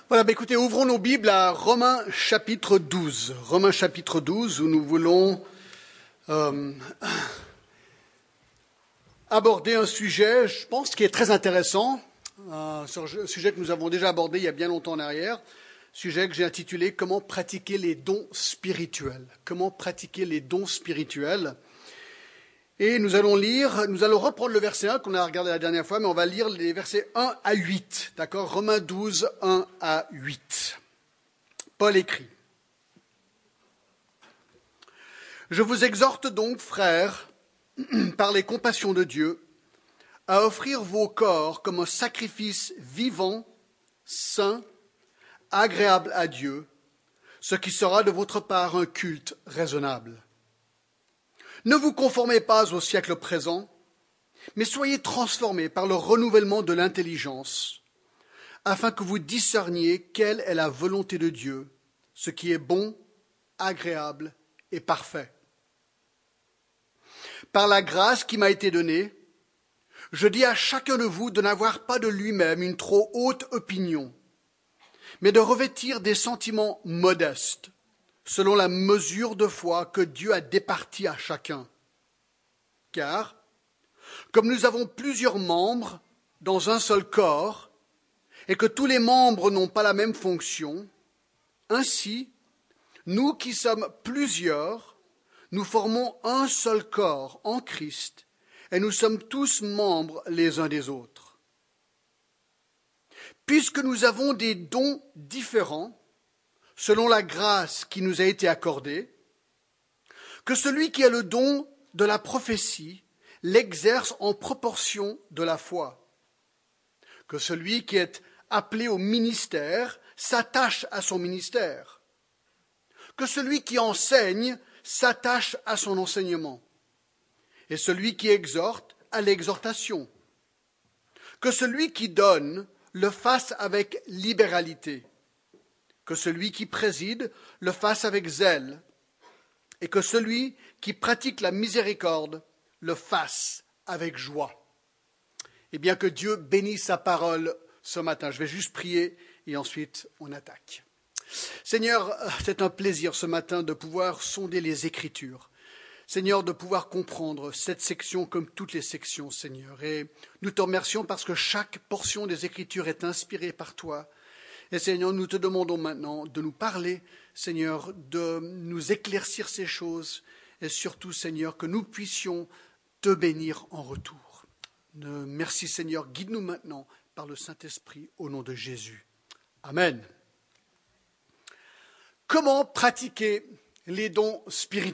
Voilà, écoutez, ouvrons nos Bibles à Romains chapitre 12. Romains chapitre 12, où nous voulons aborder un sujet, je pense, qui est très intéressant, un sujet que nous avons déjà abordé il y a bien longtemps en arrière, sujet que j'ai intitulé « Comment pratiquer les dons spirituels ». Comment pratiquer les dons spirituels. Et nous allons reprendre le verset 1 qu'on a regardé la dernière fois, mais on va lire les versets 1 à 8, d'accord ? Romains 12, 1 à 8. Paul écrit : « Je vous exhorte donc, frères, par les compassions de Dieu, à offrir vos corps comme un sacrifice vivant, saint, agréable à Dieu, ce qui sera de votre part un culte raisonnable. Ne vous conformez pas au siècle présent, mais soyez transformés par le renouvellement de l'intelligence, afin que vous discerniez quelle est la volonté de Dieu, ce qui est bon, agréable et parfait. Par la grâce qui m'a été donnée, je dis à chacun de vous de n'avoir pas de lui-même une trop haute opinion, mais de revêtir des sentiments modestes, selon la mesure de foi que Dieu a départie à chacun. Car, comme nous avons plusieurs membres dans un seul corps, et que tous les membres n'ont pas la même fonction, ainsi, nous qui sommes plusieurs, nous formons un seul corps en Christ, et nous sommes tous membres les uns des autres. Puisque nous avons des dons différents, selon la grâce qui nous a été accordée, que celui qui a le don de la prophétie l'exerce en proportion de la foi, que celui qui est appelé au ministère s'attache à son ministère, que celui qui enseigne s'attache à son enseignement, et celui qui exhorte à l'exhortation, que celui qui donne le fasse avec libéralité, que celui qui préside le fasse avec zèle, et que celui qui pratique la miséricorde le fasse avec joie. Et bien que Dieu bénisse sa parole ce matin. Je vais juste prier et ensuite on attaque. Seigneur, c'est un plaisir ce matin de pouvoir sonder les Écritures. Seigneur, de pouvoir comprendre cette section comme toutes les sections, Seigneur. Et nous te remercions parce que chaque portion des Écritures est inspirée par toi. Et Seigneur, nous te demandons maintenant de nous parler, Seigneur, de nous éclaircir ces choses et surtout, Seigneur, que nous puissions te bénir en retour. Merci, Seigneur, guide-nous maintenant par le Saint-Esprit au nom de Jésus. Amen. Comment pratiquer les dons spirituels ?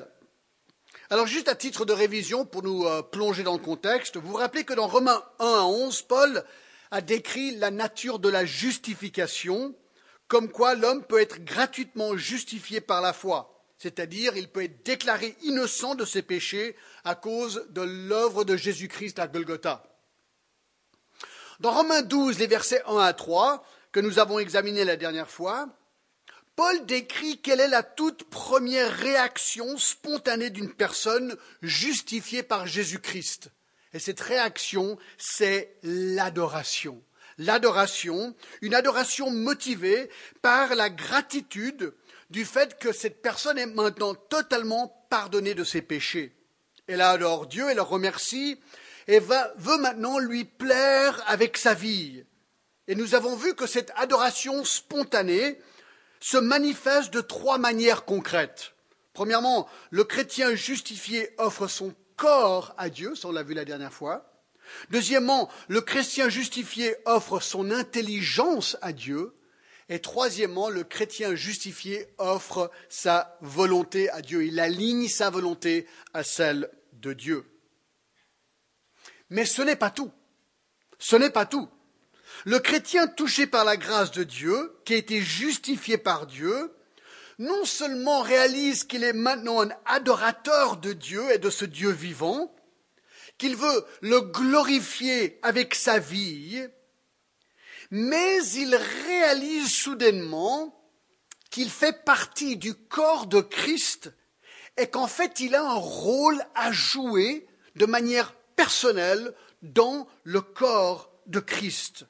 Alors, juste à titre de révision, pour nous plonger dans le contexte, vous vous rappelez que dans Romains 1 à 11, Paul a décrit la nature de la justification, comme quoi l'homme peut être gratuitement justifié par la foi, c'est-à-dire il peut être déclaré innocent de ses péchés à cause de l'œuvre de Jésus-Christ à Golgotha. Dans Romains 12, les versets 1 à 3, que nous avons examinés la dernière fois, Paul décrit quelle est la toute première réaction spontanée d'une personne justifiée par Jésus-Christ. Et cette réaction, c'est l'adoration. L'adoration, une adoration motivée par la gratitude du fait que cette personne est maintenant totalement pardonnée de ses péchés. Elle adore Dieu, elle le remercie et veut maintenant lui plaire avec sa vie. Et nous avons vu que cette adoration spontanée se manifeste de trois manières concrètes. Premièrement, le chrétien justifié offre son corps à Dieu, ça on l'a vu la dernière fois. Deuxièmement, le chrétien justifié offre son intelligence à Dieu. Et troisièmement, le chrétien justifié offre sa volonté à Dieu. Il aligne sa volonté à celle de Dieu. Mais ce n'est pas tout. Ce n'est pas tout. Le chrétien touché par la grâce de Dieu, qui a été justifié par Dieu, non seulement réalise qu'il est maintenant un adorateur de Dieu et de ce Dieu vivant, qu'il veut le glorifier avec sa vie, mais il réalise soudainement qu'il fait partie du corps de Christ et qu'en fait il a un rôle à jouer de manière personnelle dans le corps de Christ.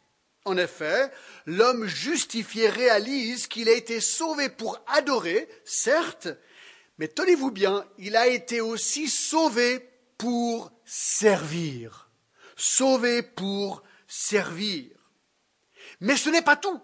En effet, l'homme justifié réalise qu'il a été sauvé pour adorer, certes, mais tenez-vous bien, il a été aussi sauvé pour servir. Sauvé pour servir. Mais ce n'est pas tout.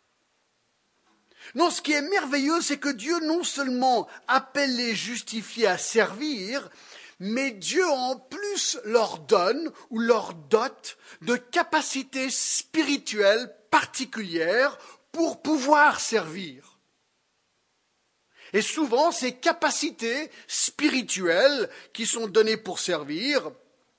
Non, ce qui est merveilleux, c'est que Dieu non seulement appelle les justifiés à servir, mais Dieu en plus leur donne ou leur dote de capacités spirituelles particulières pour pouvoir servir. Et souvent, ces capacités spirituelles qui sont données pour servir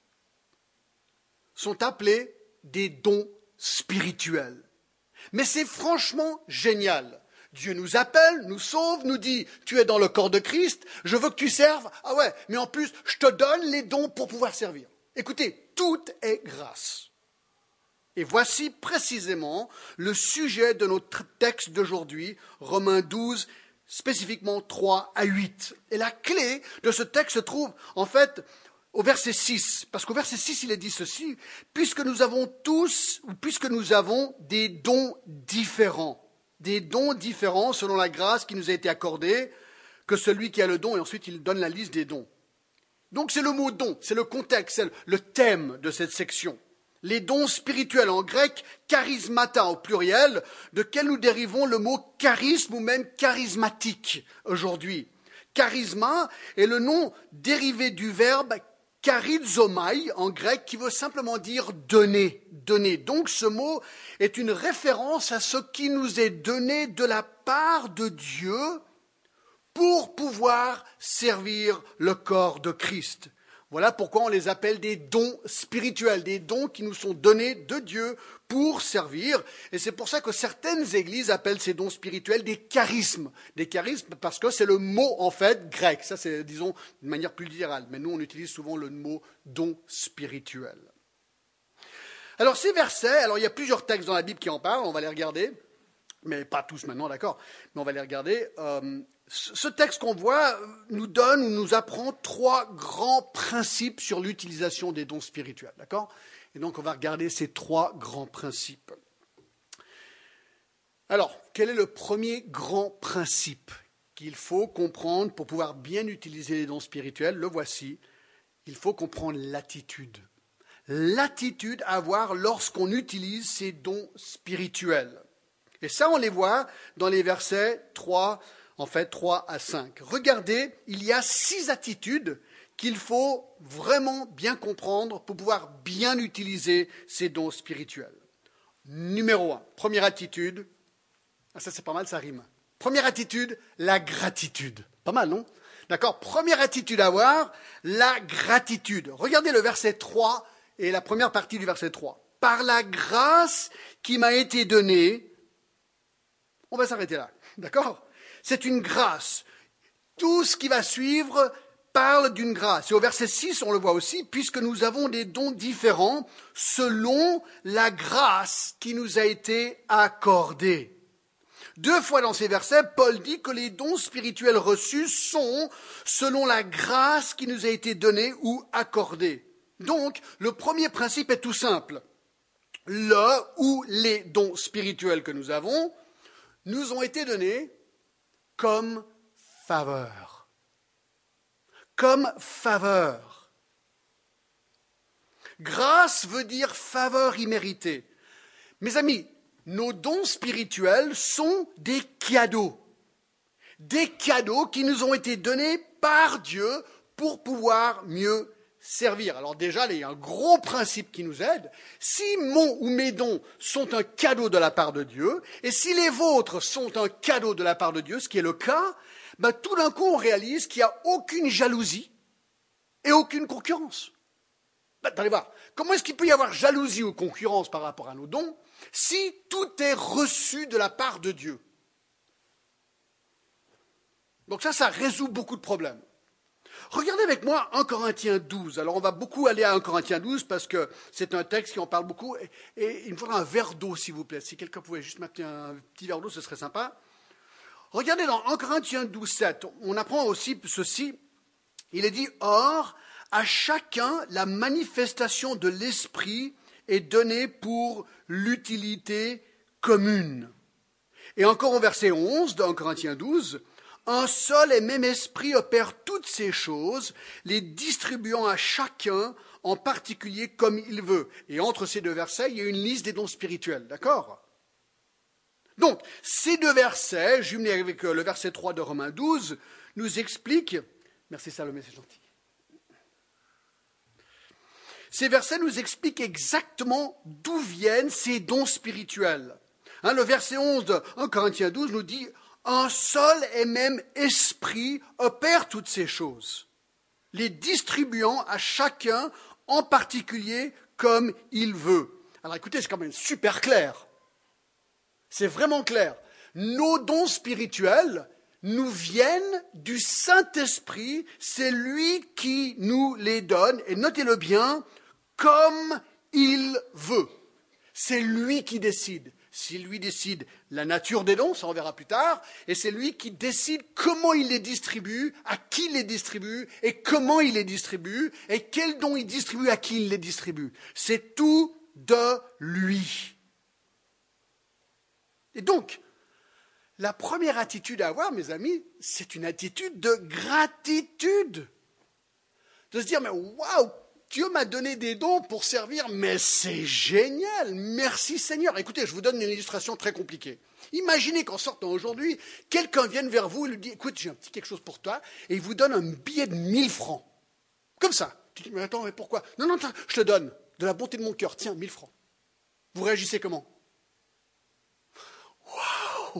sont appelées des dons spirituels. Mais c'est franchement génial. Dieu nous appelle, nous sauve, nous dit « Tu es dans le corps de Christ, je veux que tu serves. » Ah ouais, mais en plus, je te donne les dons pour pouvoir servir. Écoutez, tout est grâce. Et voici précisément le sujet de notre texte d'aujourd'hui, Romains 12, spécifiquement 3 à 8. Et la clé de ce texte se trouve en fait au verset 6, parce qu'au verset 6, il est dit ceci, « Puisque nous avons des dons différents selon la grâce qui nous a été accordée, que celui qui a le don, et ensuite il donne la liste des dons. » Donc c'est le mot don, c'est le contexte, c'est le thème de cette section. Les dons spirituels, en grec, charismata au pluriel, de quel nous dérivons le mot charisme ou même charismatique aujourd'hui. Charisma est le nom dérivé du verbe charizomai en grec qui veut simplement dire donner, donner. Donc ce mot est une référence à ce qui nous est donné de la part de Dieu pour pouvoir servir le corps de Christ. Voilà pourquoi on les appelle des dons spirituels, des dons qui nous sont donnés de Dieu pour servir. Et c'est pour ça que certaines églises appellent ces dons spirituels des charismes. Des charismes parce que c'est le mot en fait grec. Ça c'est, disons, d'une manière plus littérale. Mais nous on utilise souvent le mot don spirituel. Alors ces versets, alors il y a plusieurs textes dans la Bible qui en parlent, on va les regarder. Mais pas tous maintenant, d'accord, mais on va les regarder. Ce texte qu'on voit nous apprend 3 grands principes sur l'utilisation des dons spirituels, d'accord? Et donc on va regarder ces 3 grands principes. Alors, quel est le premier grand principe qu'il faut comprendre pour pouvoir bien utiliser les dons spirituels? Le voici, il faut comprendre l'attitude. L'attitude à avoir lorsqu'on utilise ces dons spirituels. Et ça, on les voit dans les versets 3 à 5. Regardez, il y a 6 attitudes qu'il faut vraiment bien comprendre pour pouvoir bien utiliser ces dons spirituels. Numéro 1, première attitude. Ah, ça c'est pas mal, ça rime. Première attitude, la gratitude. Pas mal, non? D'accord? Première attitude à avoir, la gratitude. Regardez le verset 3 et la première partie du verset 3. Par la grâce qui m'a été donnée, on va s'arrêter là, d'accord? C'est une grâce. Tout ce qui va suivre parle d'une grâce. Et au verset 6, on le voit aussi, puisque nous avons des dons différents selon la grâce qui nous a été accordée. 2 fois dans ces versets, Paul dit que les dons spirituels reçus sont selon la grâce qui nous a été donnée ou accordée. Donc, le premier principe est tout simple. Le ou les dons spirituels que nous avons nous ont été donnés comme faveur. Comme faveur. Grâce veut dire faveur imméritée. Mes amis, nos dons spirituels sont des cadeaux. Des cadeaux qui nous ont été donnés par Dieu pour pouvoir mieux servir. Alors déjà, il y a un gros principe qui nous aide. Si mon ou mes dons sont un cadeau de la part de Dieu, et si les vôtres sont un cadeau de la part de Dieu, ce qui est le cas, tout d'un coup on réalise qu'il n'y a aucune jalousie et aucune concurrence. Allez voir, comment est-ce qu'il peut y avoir jalousie ou concurrence par rapport à nos dons si tout est reçu de la part de Dieu? Donc ça résout beaucoup de problèmes. Regardez avec moi 1 Corinthiens 12. Alors on va beaucoup aller à 1 Corinthiens 12 parce que c'est un texte qui en parle beaucoup. Et il me faudra un verre d'eau, s'il vous plaît. Si quelqu'un pouvait juste m'appeler un petit verre d'eau, ce serait sympa. Regardez dans 1 Corinthiens 12, 7. On apprend aussi ceci. Il est dit, or, à chacun la manifestation de l'Esprit est donné pour l'utilité commune. Et encore au verset 11 de 1 Corinthiens 12, « Un seul et même esprit opère toutes ces choses, les distribuant à chacun en particulier comme il veut. » Et entre ces deux versets, il y a une liste des dons spirituels, d'accord ? Donc, ces deux versets, jumelés avec le verset 3 de Romains 12, nous expliquent... Merci Salomé, c'est gentil. Ces versets nous expliquent exactement d'où viennent ces dons spirituels. Le verset 11 de 1 Corinthiens 12 nous dit « Un seul et même esprit opère toutes ces choses, les distribuant à chacun en particulier comme il veut. » Alors écoutez, c'est quand même super clair. C'est vraiment clair. Nos dons spirituels nous viennent du Saint-Esprit, c'est lui qui nous les donne, et notez-le bien, comme il veut. C'est lui qui décide. C'est lui qui décide la nature des dons, ça on verra plus tard, et c'est lui qui décide comment il les distribue, à qui il les distribue, et comment il les distribue, et quels dons il distribue, à qui il les distribue. C'est tout de lui. Et donc, la première attitude à avoir, mes amis, c'est une attitude de gratitude. De se dire, mais waouh, Dieu m'a donné des dons pour servir, mais c'est génial, merci Seigneur. Écoutez, je vous donne une illustration très compliquée. Imaginez qu'en sortant aujourd'hui, quelqu'un vienne vers vous et lui dit, écoute, j'ai un petit quelque chose pour toi, et il vous donne un billet de 1000 francs. Comme ça. Tu dis, mais attends, mais pourquoi ? Non, je te donne, de la bonté de mon cœur, tiens, 1000 francs. Vous réagissez comment ? Waouh !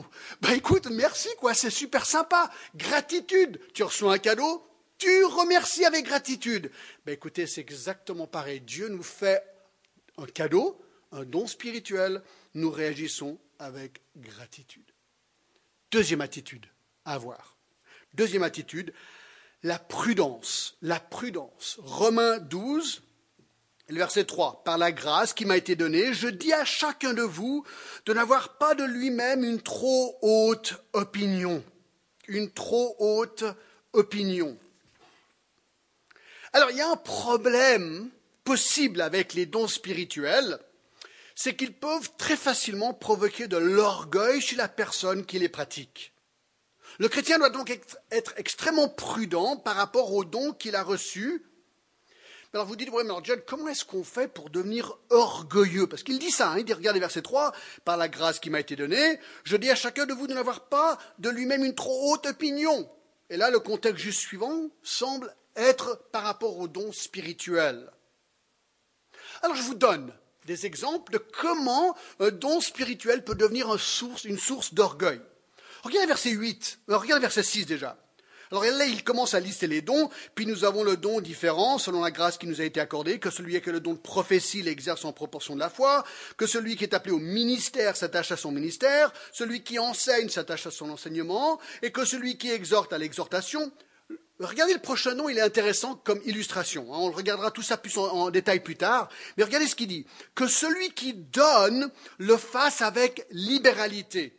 Ben écoute, merci, quoi, c'est super sympa. Gratitude, tu reçois un cadeau, tu remercies avec gratitude. Ben écoutez, c'est exactement pareil. Dieu nous fait un cadeau, un don spirituel, nous réagissons avec gratitude. Deuxième attitude à avoir. Deuxième attitude, la prudence. La prudence. Romains 12, le verset 3. Par la grâce qui m'a été donnée, je dis à chacun de vous de n'avoir pas de lui-même une trop haute opinion. Une trop haute opinion. Alors, il y a un problème possible avec les dons spirituels, c'est qu'ils peuvent très facilement provoquer de l'orgueil chez la personne qui les pratique. Le chrétien doit donc être extrêmement prudent par rapport aux dons qu'il a reçus. Alors vous dites, oui, mais alors John, comment est-ce qu'on fait pour devenir orgueilleux ? Parce qu'il dit ça, il dit, regardez verset 3, par la grâce qui m'a été donnée, je dis à chacun de vous de n'avoir pas de lui-même une trop haute opinion. Et là, le contexte juste suivant semble être par rapport aux dons spirituels. Alors je vous donne des exemples de comment un don spirituel peut devenir une source d'orgueil. Regardez verset 8, regardez verset 6 déjà. Alors là, il commence à lister les dons, puis nous avons le don différent selon la grâce qui nous a été accordée, que celui qui a le don de prophétie l'exerce en proportion de la foi, que celui qui est appelé au ministère s'attache à son ministère, celui qui enseigne s'attache à son enseignement, et que celui qui exhorte à l'exhortation. Regardez le prochain nom, il est intéressant comme illustration. On regardera tout ça plus en détail plus tard. Mais regardez ce qu'il dit. Que celui qui donne le fasse avec libéralité.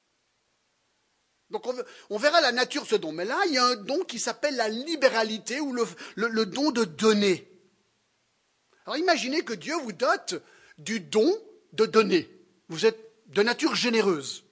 Donc on verra la nature de ce don. Mais là, il y a un don qui s'appelle la libéralité ou le don de donner. Alors imaginez que Dieu vous dote du don de donner. Vous êtes de nature généreuse.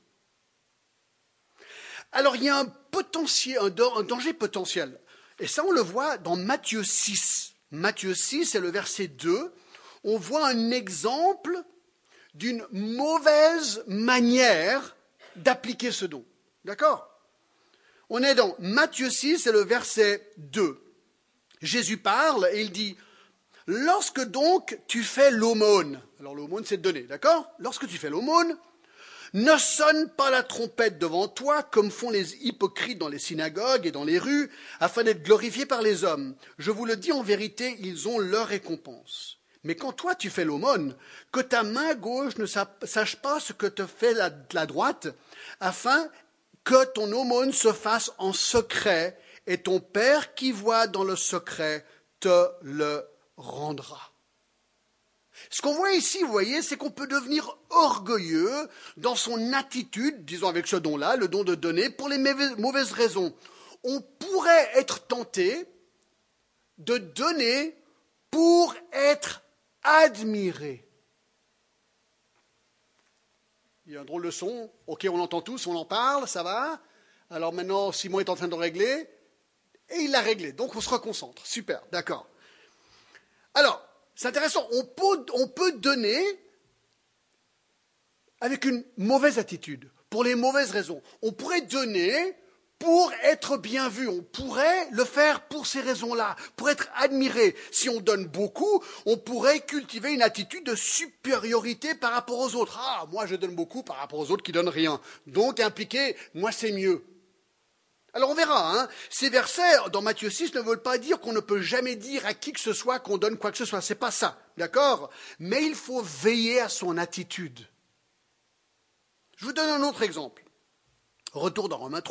Alors il y a un danger potentiel. Et ça, on le voit dans Matthieu 6. Matthieu 6, c'est le verset 2. On voit un exemple d'une mauvaise manière d'appliquer ce don. D'accord ? On est dans Matthieu 6, c'est le verset 2. Jésus parle et il dit « Lorsque donc tu fais l'aumône », alors l'aumône c'est de donner, d'accord ? Lorsque tu fais l'aumône, ne sonne pas la trompette devant toi, comme font les hypocrites dans les synagogues et dans les rues, afin d'être glorifiés par les hommes. Je vous le dis en vérité, ils ont leur récompense. Mais quand toi tu fais l'aumône, que ta main gauche ne sache pas ce que te fait la droite, afin que ton aumône se fasse en secret, et ton Père qui voit dans le secret te le rendra. Ce qu'on voit ici, vous voyez, c'est qu'on peut devenir orgueilleux dans son attitude, disons avec ce don-là, le don de donner, pour les mauvaises raisons. On pourrait être tenté de donner pour être admiré. il y a un drôle de son. Ok, on l'entend tous, on en parle, ça va. Alors maintenant, Simon est en train de régler. Et il l'a réglé. Donc on se reconcentre. Super, d'accord. Alors, c'est intéressant. On peut donner avec une mauvaise attitude, pour les mauvaises raisons. On pourrait donner pour être bien vu. On pourrait le faire pour ces raisons-là, pour être admiré. Si on donne beaucoup, on pourrait cultiver une attitude de supériorité par rapport aux autres. Ah, moi je donne beaucoup par rapport aux autres qui donnent rien. Donc impliqué, moi c'est mieux. Alors on verra, ces versets dans Matthieu 6 ne veulent pas dire qu'on ne peut jamais dire à qui que ce soit qu'on donne quoi que ce soit. C'est pas ça, d'accord? Mais il faut veiller à son attitude. Je vous donne un autre exemple. Retour dans Romains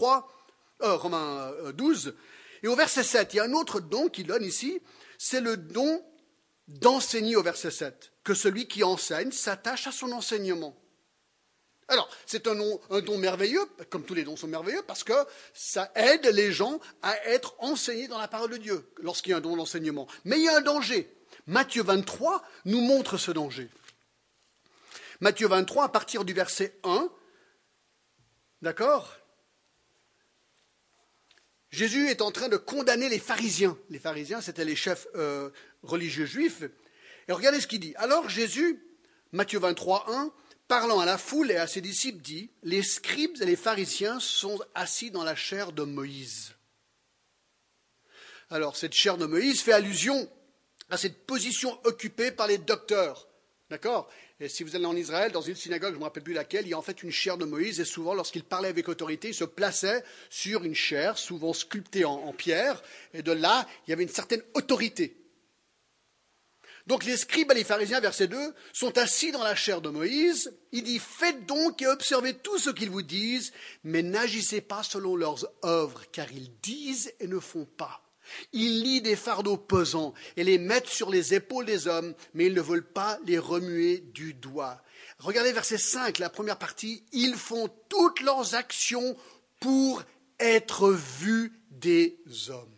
12, et au verset 7, il y a un autre don qu'il donne ici, c'est le don d'enseigner au verset 7, que celui qui enseigne s'attache à son enseignement. Alors, c'est un don merveilleux, comme tous les dons sont merveilleux, parce que ça aide les gens à être enseignés dans la parole de Dieu, lorsqu'il y a un don d'enseignement. Mais il y a un danger. Matthieu 23 nous montre ce danger. Matthieu 23, à partir du verset 1, d'accord ? Jésus est en train de condamner les pharisiens. Les pharisiens, c'était les chefs religieux juifs. Et regardez ce qu'il dit. Alors Jésus, Matthieu 23, 1, parlant à la foule et à ses disciples, dit « Les scribes et les pharisiens sont assis dans la chaire de Moïse. » Alors, cette chaire de Moïse fait allusion à cette position occupée par les docteurs. D'accord ? Et si vous allez en Israël, dans une synagogue, je ne me rappelle plus laquelle, il y a en fait une chaire de Moïse, et souvent, lorsqu'il parlait avec autorité, il se plaçait sur une chaire, souvent sculptée en pierre, et de là, il y avait une certaine autorité. Donc les scribes et les pharisiens, verset 2, sont assis dans la chaire de Moïse. Il dit, faites donc et observez tout ce qu'ils vous disent, mais n'agissez pas selon leurs œuvres, car ils disent et ne font pas. Ils lient des fardeaux pesants et les mettent sur les épaules des hommes, mais ils ne veulent pas les remuer du doigt. Regardez verset 5, la première partie. Ils font toutes leurs actions pour être vus des hommes.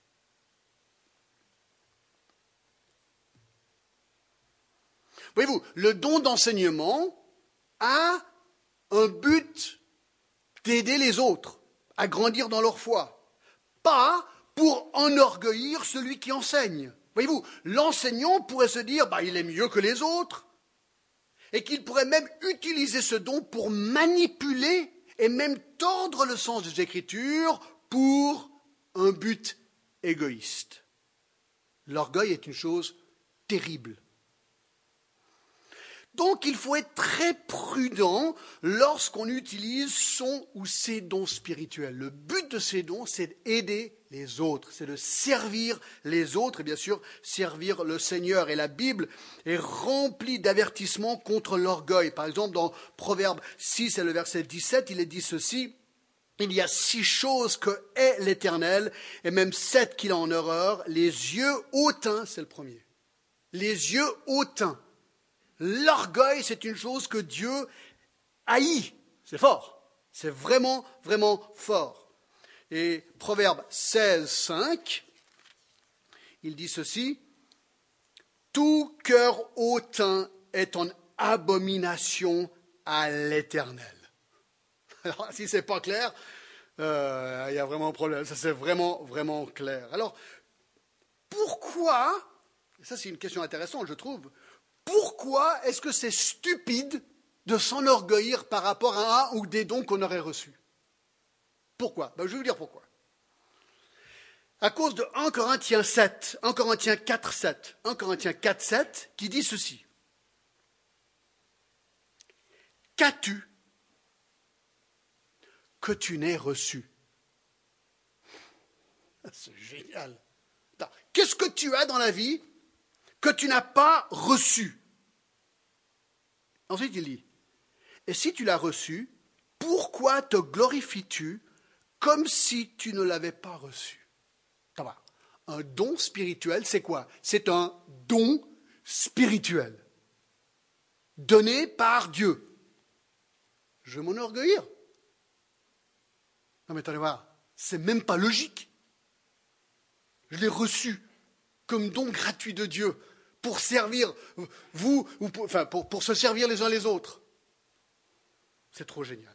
Voyez-vous, le don d'enseignement a un but d'aider les autres à grandir dans leur foi, pas pour enorgueillir celui qui enseigne. Voyez-vous, l'enseignant pourrait se dire il est mieux que les autres, et qu'il pourrait même utiliser ce don pour manipuler et même tordre le sens des Écritures pour un but égoïste. L'orgueil est une chose terrible. Donc il faut être très prudent lorsqu'on utilise son ou ses dons spirituels. Le but de ces dons, c'est d'aider les autres, c'est de servir les autres et bien sûr servir le Seigneur. Et la Bible est remplie d'avertissements contre l'orgueil. Par exemple, dans Proverbe 6 et le verset 17, il est dit ceci. Il y a 6 choses que est l'Éternel, et même 7 qu'il a en horreur. Les yeux hautains, c'est le premier. Les yeux hautains. L'orgueil, c'est une chose que Dieu haït. C'est fort. C'est vraiment, vraiment fort. Et Proverbe 16, 5, il dit ceci. Tout cœur hautain est en abomination à l'Éternel. Alors, si ce n'est pas clair, il y a vraiment un problème. Ça, c'est vraiment, vraiment clair. Alors, pourquoi, ça c'est une question intéressante, je trouve, pourquoi est-ce que c'est stupide de s'enorgueillir par rapport à un ou des dons qu'on aurait reçus? Pourquoi? Je vais vous dire pourquoi. À cause de 1 Corinthiens 7, 1 Corinthiens 4, 7, 1 Corinthiens 4, 7, qui dit ceci. Qu'as-tu que tu n'aies reçu? C'est génial. Qu'est-ce que tu as dans la vie que tu n'as pas reçu? Ensuite, il dit, et si tu l'as reçu, pourquoi te glorifies-tu comme si tu ne l'avais pas reçu? Un don spirituel, c'est quoi? C'est un don spirituel, donné par Dieu. Je vais m'enorgueillir? Non mais attendez voir, c'est même pas logique. Je l'ai reçu comme don gratuit de Dieu pour servir vous, ou pour se servir les uns les autres. C'est trop génial.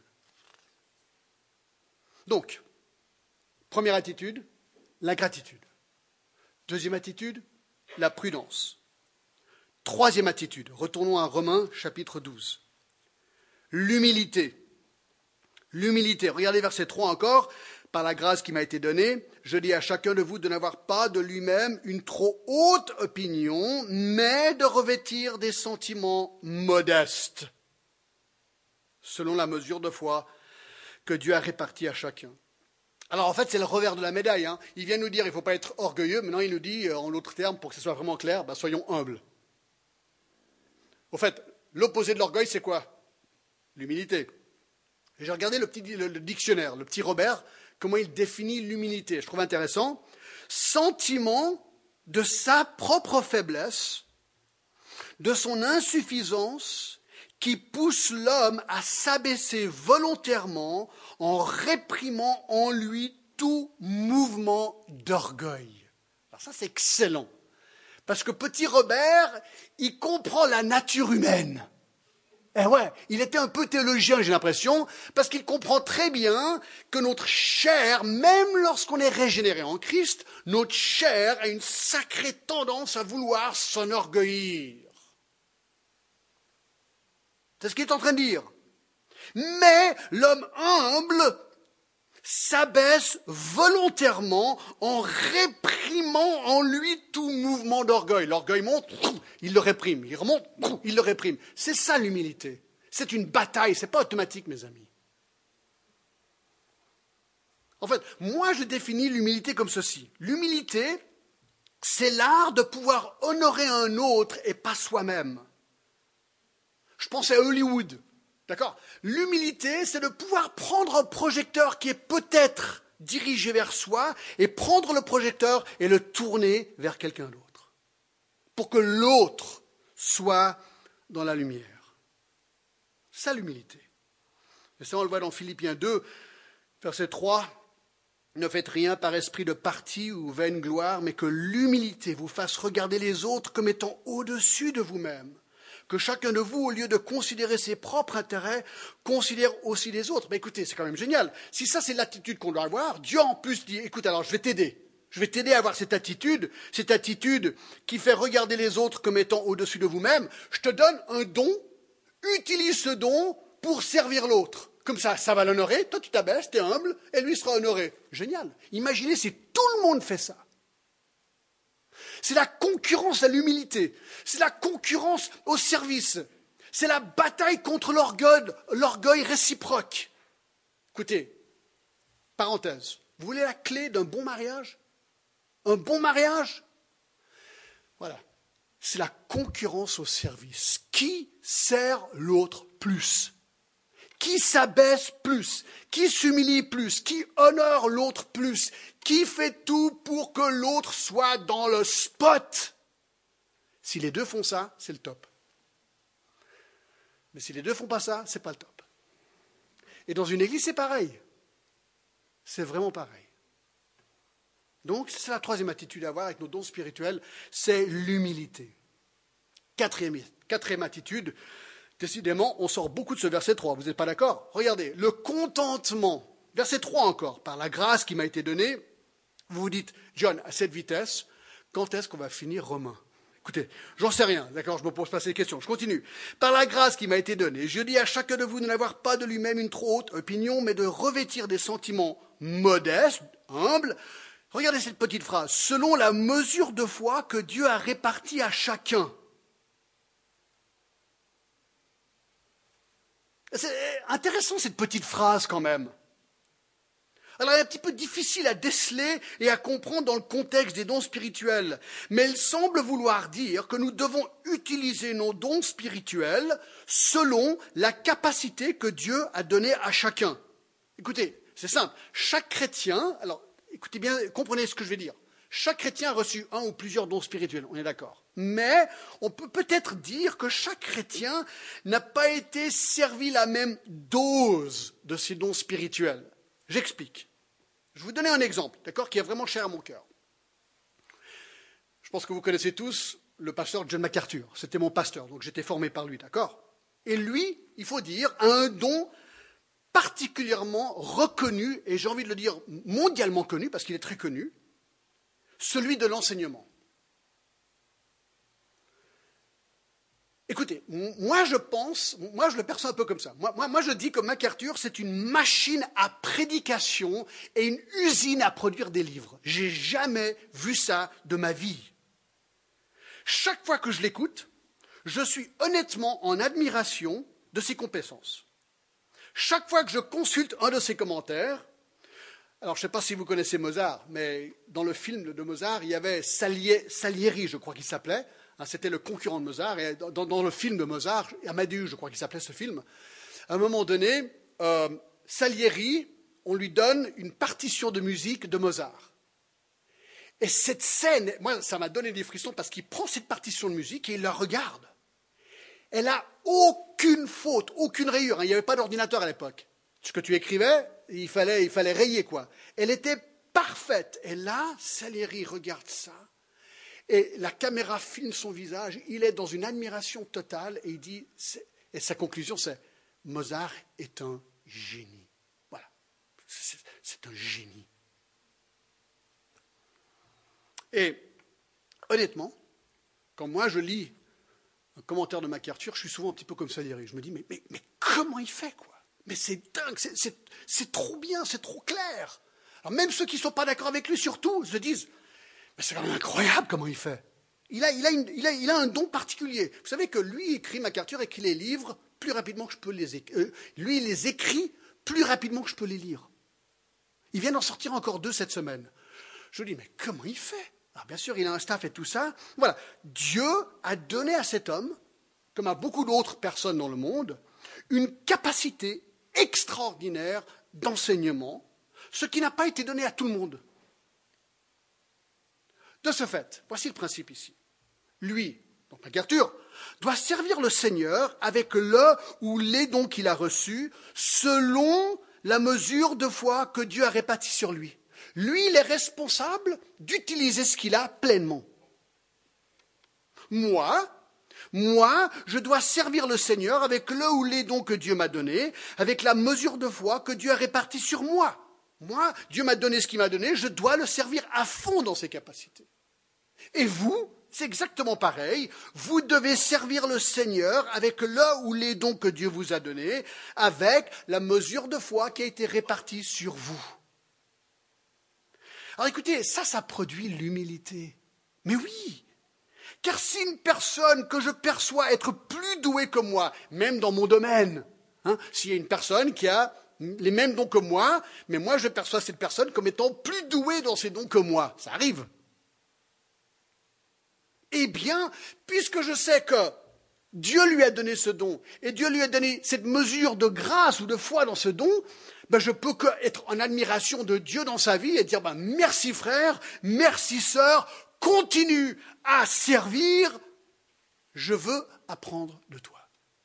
Donc, première attitude, l'ingratitude. Deuxième attitude, la prudence. Troisième attitude, retournons à Romains chapitre 12. L'humilité. L'humilité. Regardez verset 3 encore. Par la grâce qui m'a été donnée, je dis à chacun de vous de n'avoir pas de lui-même une trop haute opinion, mais de revêtir des sentiments modestes, selon la mesure de foi que Dieu a répartie à chacun. Alors en fait, c'est le revers de la médaille. Il vient nous dire qu'il ne faut pas être orgueilleux. Maintenant, il nous dit, en l'autre terme, pour que ce soit vraiment clair, soyons humbles. Au fait, l'opposé de l'orgueil, c'est quoi? L'humilité. Et j'ai regardé le dictionnaire, le petit Robert, comment il définit l'humilité. Je trouve intéressant. Sentiment de sa propre faiblesse, de son insuffisance, qui pousse l'homme à s'abaisser volontairement en réprimant en lui tout mouvement d'orgueil. Alors ça, c'est excellent. Parce que petit Robert, il comprend la nature humaine. Eh ouais, il était un peu théologien, j'ai l'impression, parce qu'il comprend très bien que notre chair, même lorsqu'on est régénéré en Christ, notre chair a une sacrée tendance à vouloir s'enorgueillir. C'est ce qu'il est en train de dire. Mais l'homme humble s'abaisse volontairement en réprimant en lui tout mouvement d'orgueil. L'orgueil monte, il le réprime. Il remonte, il le réprime. C'est ça l'humilité. C'est une bataille, c'est pas automatique, mes amis. En fait, moi je définis l'humilité comme ceci. L'humilité, c'est l'art de pouvoir honorer un autre et pas soi-même. Je pense à Hollywood. D'accord ? L'humilité, c'est de pouvoir prendre un projecteur qui est peut-être dirigé vers soi et prendre le projecteur et le tourner vers quelqu'un d'autre. Pour que l'autre soit dans la lumière. C'est ça l'humilité. Et ça, on le voit dans Philippiens 2, verset 3. Ne faites rien par esprit de parti ou vaine gloire, mais que l'humilité vous fasse regarder les autres comme étant au-dessus de vous-même. Que chacun de vous, au lieu de considérer ses propres intérêts, considère aussi les autres. Ben écoutez, c'est quand même génial. Si ça, c'est l'attitude qu'on doit avoir, Dieu en plus dit, écoute, alors je vais t'aider. Je vais t'aider à avoir cette attitude qui fait regarder les autres comme étant au-dessus de vous-même. Je te donne un don, utilise ce don pour servir l'autre. Comme ça va l'honorer. Toi, tu t'abaisses, tu es humble, et lui sera honoré. Génial. Imaginez si tout le monde fait ça. C'est la concurrence à l'humilité. C'est la concurrence au service. C'est la bataille contre l'orgueil réciproque. Écoutez, parenthèse, vous voulez la clé d'un bon mariage? Un bon mariage? Voilà. C'est la concurrence au service. Qui sert l'autre plus? Qui s'abaisse plus? Qui s'humilie plus? Qui honore l'autre plus? Qui fait tout pour que l'autre soit dans le spot? Si les deux font ça, c'est le top. Mais si les deux font pas ça, c'est pas le top. Et dans une église, c'est pareil. C'est vraiment pareil. Donc, c'est la troisième attitude à avoir avec nos dons spirituels, c'est l'humilité. Quatrième attitude, décidément, on sort beaucoup de ce verset 3. Vous n'êtes pas d'accord? Regardez, le contentement. Verset 3 encore. Par la grâce qui m'a été donnée, vous vous dites, John, à cette vitesse, quand est-ce qu'on va finir Romains? Écoutez, j'en sais rien, d'accord, je ne me pose pas ces questions. Je continue. Par la grâce qui m'a été donnée, je dis à chacun de vous de n'avoir pas de lui-même une trop haute opinion, mais de revêtir des sentiments modestes, humbles. Regardez cette petite phrase. Selon la mesure de foi que Dieu a répartie à chacun. C'est intéressant cette petite phrase quand même. Alors elle est un petit peu difficile à déceler et à comprendre dans le contexte des dons spirituels, mais elle semble vouloir dire que nous devons utiliser nos dons spirituels selon la capacité que Dieu a donnée à chacun. Écoutez, c'est simple, chaque chrétien, alors écoutez bien, comprenez ce que je vais dire. Chaque chrétien a reçu un ou plusieurs dons spirituels, on est d'accord. Mais on peut peut-être dire que chaque chrétien n'a pas été servi la même dose de ces dons spirituels. J'explique. Je vais vous donner un exemple, d'accord, qui est vraiment cher à mon cœur. Je pense que vous connaissez tous le pasteur John MacArthur. C'était mon pasteur, donc j'étais formé par lui, d'accord. Et lui, il faut dire, a un don particulièrement reconnu, et j'ai envie de le dire mondialement connu, parce qu'il est très connu, celui de l'enseignement. Écoutez, moi je le perçois un peu comme ça. Moi je dis que MacArthur, c'est une machine à prédication et une usine à produire des livres. J'ai jamais vu ça de ma vie. Chaque fois que je l'écoute, je suis honnêtement en admiration de ses compétences. Chaque fois que je consulte un de ses commentaires, alors je ne sais pas si vous connaissez Mozart, mais dans le film de Mozart, il y avait Salieri, je crois qu'il s'appelait. C'était le concurrent de Mozart. Et dans le film de Mozart, Amadeus, je crois qu'il s'appelait ce film, à un moment donné, Salieri, on lui donne une partition de musique de Mozart. Et cette scène, moi, ça m'a donné des frissons parce qu'il prend cette partition de musique et il la regarde. Elle n'a aucune faute, aucune rayure. Il n'y avait pas d'ordinateur à l'époque. Ce que tu écrivais, il fallait rayer, quoi. Elle était parfaite. Et là, Salieri regarde ça. Et la caméra filme son visage. Il est dans une admiration totale. Et il dit, et sa conclusion, c'est Mozart est un génie. Voilà. C'est un génie. Et honnêtement, quand moi je lis un commentaire de MacArthur, je suis souvent un petit peu comme Salieri. Je me dis, mais comment il fait, quoi? Mais c'est dingue, c'est trop bien, c'est trop clair. Alors même ceux qui ne sont pas d'accord avec lui, surtout, se disent, mais c'est quand même incroyable comment il fait. Il a un don particulier. Vous savez que lui écrit MacArthur et qu'il les livre plus rapidement que je peux les écrire. Lui, il les écrit plus rapidement que je peux les lire. Il vient d'en sortir encore 2 cette semaine. Je dis, mais comment il fait? Alors bien sûr, il a un staff et tout ça. Voilà, Dieu a donné à cet homme, comme à beaucoup d'autres personnes dans le monde, une capacité extraordinaire d'enseignement, ce qui n'a pas été donné à tout le monde. De ce fait, voici le principe ici. Lui, donc MacArthur, doit servir le Seigneur avec le ou les dons qu'il a reçus, selon la mesure de foi que Dieu a répartie sur lui. Lui, il est responsable d'utiliser ce qu'il a pleinement. Moi, je dois servir le Seigneur avec le ou les dons que Dieu m'a donnés, avec la mesure de foi que Dieu a répartie sur moi. Moi, Dieu m'a donné ce qu'il m'a donné, je dois le servir à fond dans ses capacités. Et vous, c'est exactement pareil. Vous devez servir le Seigneur avec le ou les dons que Dieu vous a donnés, avec la mesure de foi qui a été répartie sur vous. Alors écoutez, ça produit l'humilité. Mais oui, car si une personne que je perçois être plus douée que moi, même dans mon domaine, s'il y a une personne qui a les mêmes dons que moi, mais moi je perçois cette personne comme étant plus douée dans ses dons que moi, ça arrive. Eh bien, puisque je sais que Dieu lui a donné ce don, et Dieu lui a donné cette mesure de grâce ou de foi dans ce don, je peux qu'être en admiration de Dieu dans sa vie et dire merci frère, merci sœur, continue à servir, je veux apprendre de toi.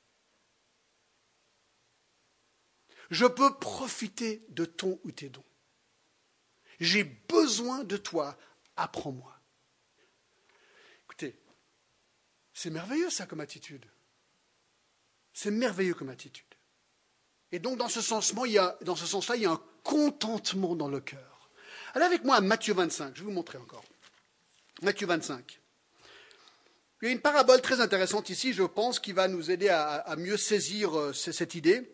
Je peux profiter de ton ou tes dons. J'ai besoin de toi, apprends-moi. Écoutez, c'est merveilleux ça comme attitude. C'est merveilleux comme attitude. Et donc dans ce sens-là, il y a un contentement dans le cœur. Allez avec moi à Matthieu 25, je vais vous montrer encore. Matthieu 25. Il y a une parabole très intéressante ici, je pense, qui va nous aider à mieux saisir cette idée.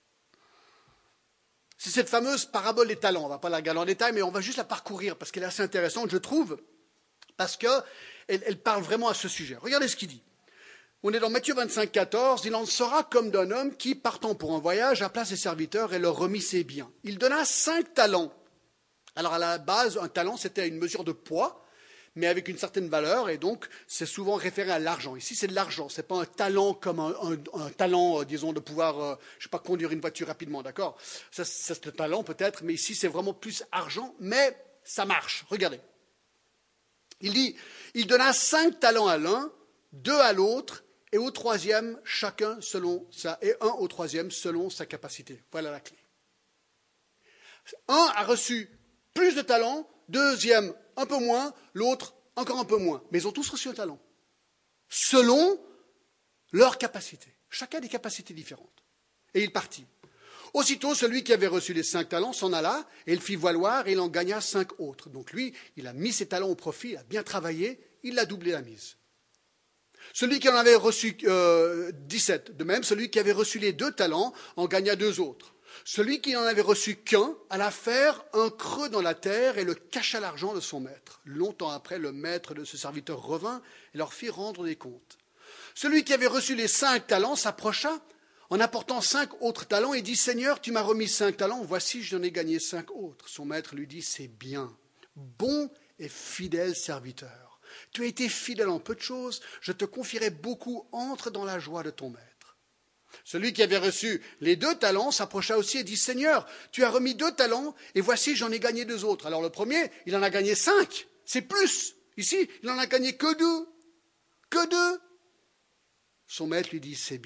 C'est cette fameuse parabole des talents. On ne va pas la regarder en détail, mais on va juste la parcourir parce qu'elle est assez intéressante, je trouve, parce qu'elle parle vraiment à ce sujet. Regardez ce qu'il dit. On est dans Matthieu 25, 14. Il en sera comme d'un homme qui, partant pour un voyage, appela ses serviteurs et leur remit ses biens. Il donna 5 talents. Alors à la base, un talent, c'était une mesure de poids, mais avec une certaine valeur, et donc c'est souvent référé à l'argent. Ici, c'est de l'argent. Ce n'est pas un talent comme un talent, disons, de pouvoir, je sais pas, conduire une voiture rapidement, d'accord? Ça, c'est un talent peut-être, mais ici, c'est vraiment plus argent, mais ça marche. Regardez. Il dit, il donna 5 talents à l'un, 2 à l'autre, et au troisième, chacun selon sa, et un au troisième selon sa capacité. Voilà la clé. Un a reçu plus de talents, deuxième un peu moins, l'autre encore un peu moins. Mais ils ont tous reçu un talent. Selon leur capacité. Chacun a des capacités différentes. Et il partit. Aussitôt, celui qui avait reçu les 5 talents s'en alla et il fit valoir et il en gagna 5 autres. Donc lui, il a mis ses talents au profit, il a bien travaillé, il a doublé la mise. Celui qui en avait reçu 17, de même, celui qui avait reçu les 2 talents en gagna 2 autres. Celui qui n'en avait reçu qu'un alla faire un creux dans la terre et le cacha l'argent de son maître. Longtemps après, le maître de ce serviteur revint et leur fit rendre des comptes. Celui qui avait reçu les 5 talents s'approcha en apportant 5 autres talents et dit « Seigneur, tu m'as remis 5 talents, voici, j'en ai gagné 5 autres. » Son maître lui dit « C'est bien, bon et fidèle serviteur. Tu as été fidèle en peu de choses, je te confierai beaucoup, entre dans la joie de ton maître. » Celui qui avait reçu les 2 talents s'approcha aussi et dit « Seigneur, tu as remis 2 talents et voici, j'en ai gagné 2 autres. » Alors le premier, il en a gagné 5, c'est plus. Ici, il n'en a gagné que 2. Que 2. Son maître lui dit « C'est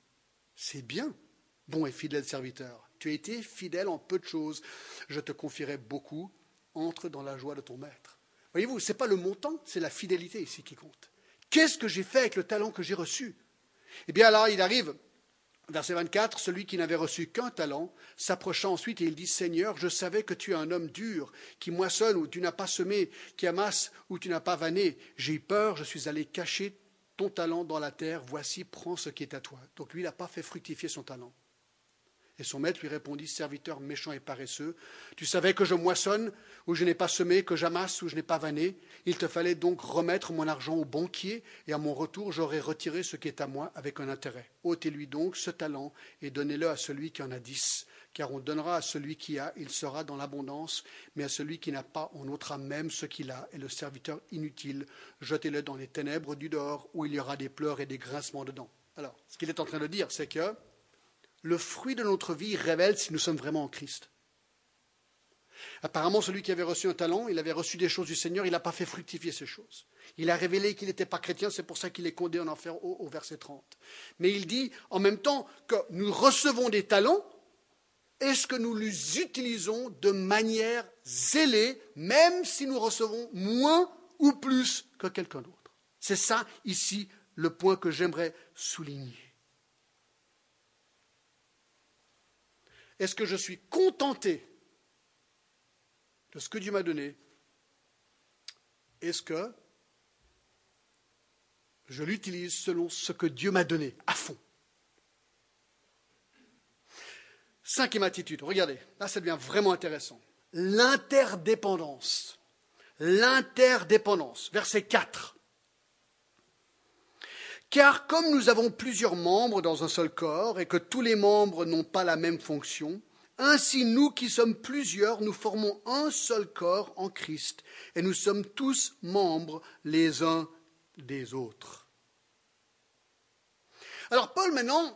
bien, bon et fidèle serviteur. Tu as été fidèle en peu de choses, je te confierai beaucoup, entre dans la joie de ton maître. » Voyez-vous, ce n'est pas le montant, c'est la fidélité ici qui compte. Qu'est-ce que j'ai fait avec le talent que j'ai reçu? Eh bien là, il arrive, verset 24, celui qui n'avait reçu qu'un talent s'approcha ensuite et il dit « Seigneur, je savais que tu es un homme dur, qui moissonne où tu n'as pas semé, qui amasse où tu n'as pas vanné. J'ai eu peur, je suis allé cacher ton talent dans la terre, voici, prends ce qui est à toi. » Donc lui, il n'a pas fait fructifier son talent. Et son maître lui répondit, serviteur méchant et paresseux, tu savais que je moissonne où je n'ai pas semé, que j'amasse où je n'ai pas vanné. Il te fallait donc remettre mon argent au banquier, et à mon retour, j'aurais retiré ce qui est à moi avec un intérêt. Ôtez-lui donc ce talent et donnez-le à celui qui en a 10. Car on donnera à celui qui a, il sera dans l'abondance, mais à celui qui n'a pas, on ôtera même ce qu'il a, et le serviteur inutile, jetez-le dans les ténèbres du dehors, où il y aura des pleurs et des grincements dedans. Alors, ce qu'il est en train de dire, c'est que le fruit de notre vie révèle si nous sommes vraiment en Christ. Apparemment, celui qui avait reçu un talent, il avait reçu des choses du Seigneur, il n'a pas fait fructifier ces choses. Il a révélé qu'il n'était pas chrétien, c'est pour ça qu'il est condamné en enfer au verset 30. Mais il dit en même temps que nous recevons des talents, est-ce que nous les utilisons de manière zélée, même si nous recevons moins ou plus que quelqu'un d'autre? C'est ça, ici, le point que j'aimerais souligner. Est-ce que je suis contenté de ce que Dieu m'a donné? Est-ce que je l'utilise selon ce que Dieu m'a donné, à fond? 5e attitude, regardez, là ça devient vraiment intéressant. L'interdépendance. L'interdépendance, verset 4. Car comme nous avons plusieurs membres dans un seul corps et que tous les membres n'ont pas la même fonction, ainsi nous qui sommes plusieurs, nous formons un seul corps en Christ et nous sommes tous membres les uns des autres. Alors Paul maintenant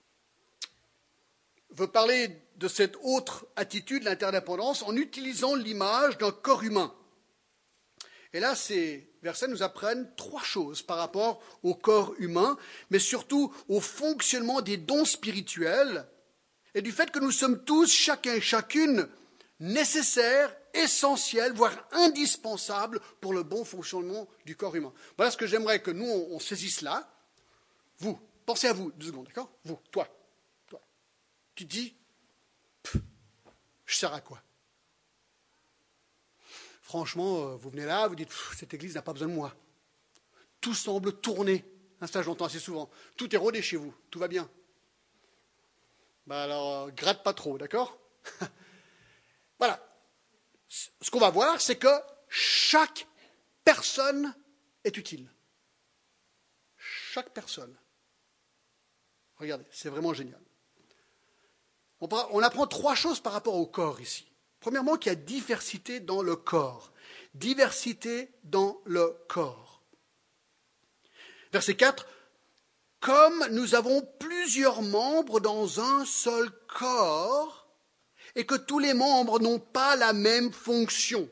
veut parler de cette autre attitude, l'interdépendance, en utilisant l'image d'un corps humain. Et là, ces versets nous apprennent 3 choses par rapport au corps humain, mais surtout au fonctionnement des dons spirituels et du fait que nous sommes tous, chacun et chacune, nécessaires, essentiels, voire indispensables pour le bon fonctionnement du corps humain. Voilà ce que j'aimerais que nous, on saisisse là. Vous, pensez à vous 2 secondes, d'accord? Vous, toi. Tu te dis, je sers à quoi? Franchement, vous venez là, vous dites, cette église n'a pas besoin de moi. Tout semble tourner. Ça, j'entends assez souvent. Tout est rodé chez vous, tout va bien. Alors, gratte pas trop, d'accord? Voilà. Ce qu'on va voir, c'est que chaque personne est utile. Chaque personne. Regardez, c'est vraiment génial. On apprend 3 choses par rapport au corps ici. Premièrement, qu'il y a diversité dans le corps. Diversité dans le corps. Verset 4. Comme nous avons plusieurs membres dans un seul corps et que tous les membres n'ont pas la même fonction.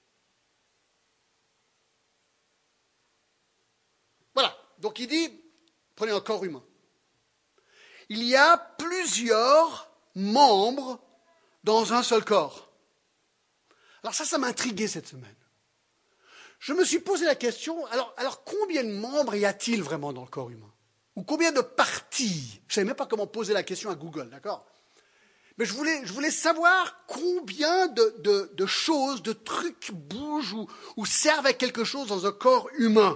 Voilà. Donc il dit, prenez un corps humain. Il y a plusieurs membres dans un seul corps. Alors ça m'a intrigué cette semaine. Je me suis posé la question, alors combien de membres y a-t-il vraiment dans le corps humain? Ou combien de parties? Je ne savais même pas comment poser la question à Google, d'accord? Mais je voulais savoir combien de choses, de trucs bougent ou servent à quelque chose dans un corps humain.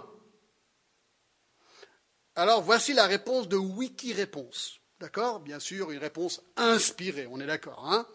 Alors voici la réponse de Wikiréponse. D'accord? Bien sûr, une réponse inspirée, on est d'accord, hein?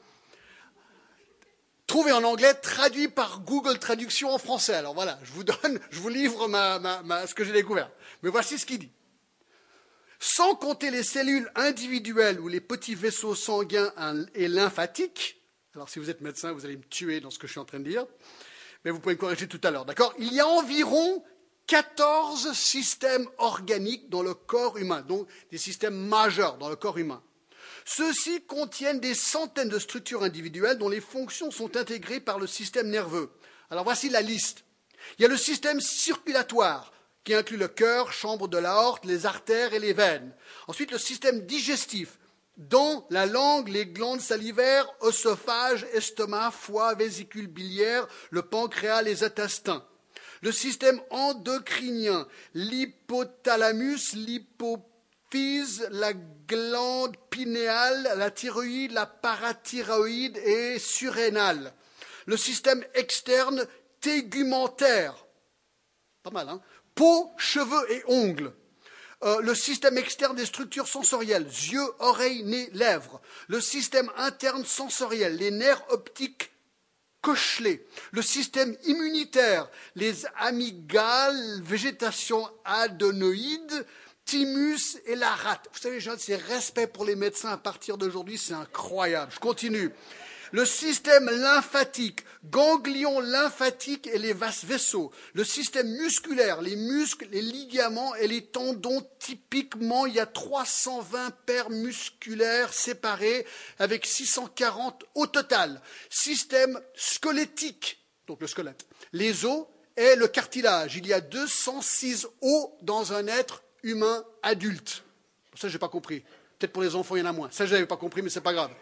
Trouvé en anglais, traduit par Google Traduction en français. Alors voilà, je vous livre ce que j'ai découvert. Mais voici ce qu'il dit. Sans compter les cellules individuelles ou les petits vaisseaux sanguins et lymphatiques, alors si vous êtes médecin, vous allez me tuer dans ce que je suis en train de dire, mais vous pouvez me corriger tout à l'heure, d'accord? Il y a environ 14 systèmes organiques dans le corps humain, donc des systèmes majeurs dans le corps humain. Ceux-ci contiennent des centaines de structures individuelles dont les fonctions sont intégrées par le système nerveux. Alors voici la liste. Il y a le système circulatoire, qui inclut le cœur, chambre de l'aorte, les artères et les veines. Ensuite, le système digestif, dont la langue, les glandes salivaires, œsophage, estomac, foie, vésicule biliaire, le pancréas, les intestins. Le système endocrinien, l'hypothalamus, l'hypophyse, la glande pinéale, la thyroïde, la parathyroïde et surrénale. Le système externe tégumentaire, pas mal, hein? Peau, cheveux et ongles. Le système externe des structures sensorielles, yeux, oreilles, nez, lèvres. Le système interne sensoriel, les nerfs optiques cochelés. Le système immunitaire, les amygdales, végétation adénoïde, thymus et la rate. Vous savez, j'ai c'est respect pour les médecins à partir d'aujourd'hui, c'est incroyable. Je continue. Le système lymphatique, ganglions lymphatiques et les vaisseaux. Le système musculaire, les muscles, les ligaments et les tendons. Typiquement, il y a 320 paires musculaires séparées avec 640 au total. Système squelettique, donc le squelette. Les os et le cartilage. Il y a 206 os dans un être humain adulte. Ça, je n'ai pas compris. Peut-être pour les enfants, il y en a moins. Ça, je n'avais pas compris, mais ce n'est pas grave.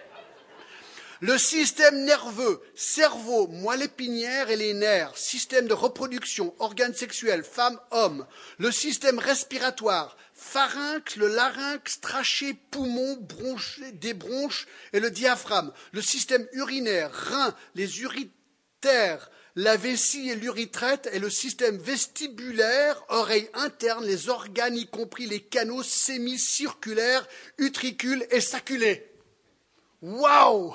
Le système nerveux, cerveau, moelle épinière et les nerfs, système de reproduction, organes sexuels, femmes, hommes, le système respiratoire, pharynx, le larynx, trachée, poumon, des bronches et le diaphragme, le système urinaire, reins, les urétères, la vessie et l'urètre et le système vestibulaire, oreilles internes, les organes y compris les canaux sémicirculaires, utricules et saculés. Waouh!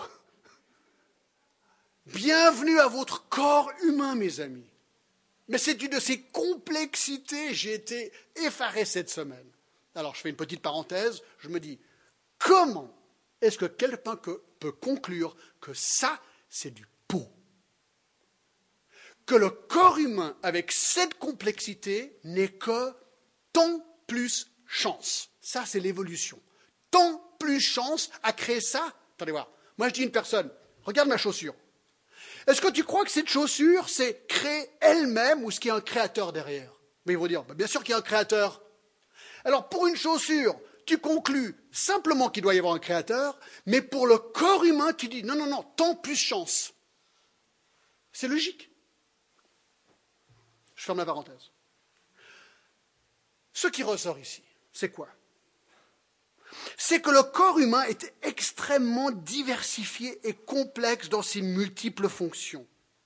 Bienvenue à votre corps humain, mes amis. Mais c'est une de ces complexités, j'ai été effaré cette semaine. Alors, je fais une petite parenthèse, je me dis, comment est-ce que quelqu'un peut conclure que ça, c'est du pot? Que le corps humain, avec cette complexité, n'est que tant plus chance. Ça, c'est l'évolution. Tant plus chance à créer ça. Attendez voir. Moi, je dis à une personne, regarde ma chaussure. Est-ce que tu crois que cette chaussure s'est créée elle-même ou est-ce qu'il y a un créateur derrière? Mais ils vont dire, bien sûr qu'il y a un créateur. Alors pour une chaussure, tu conclus simplement qu'il doit y avoir un créateur, mais pour le corps humain, tu dis, non, tant plus chance. C'est logique. Je ferme la parenthèse. Ce qui ressort ici, c'est quoi? C'est que le corps humain est extrêmement diversifié et complexe dans ses multiples fonctions.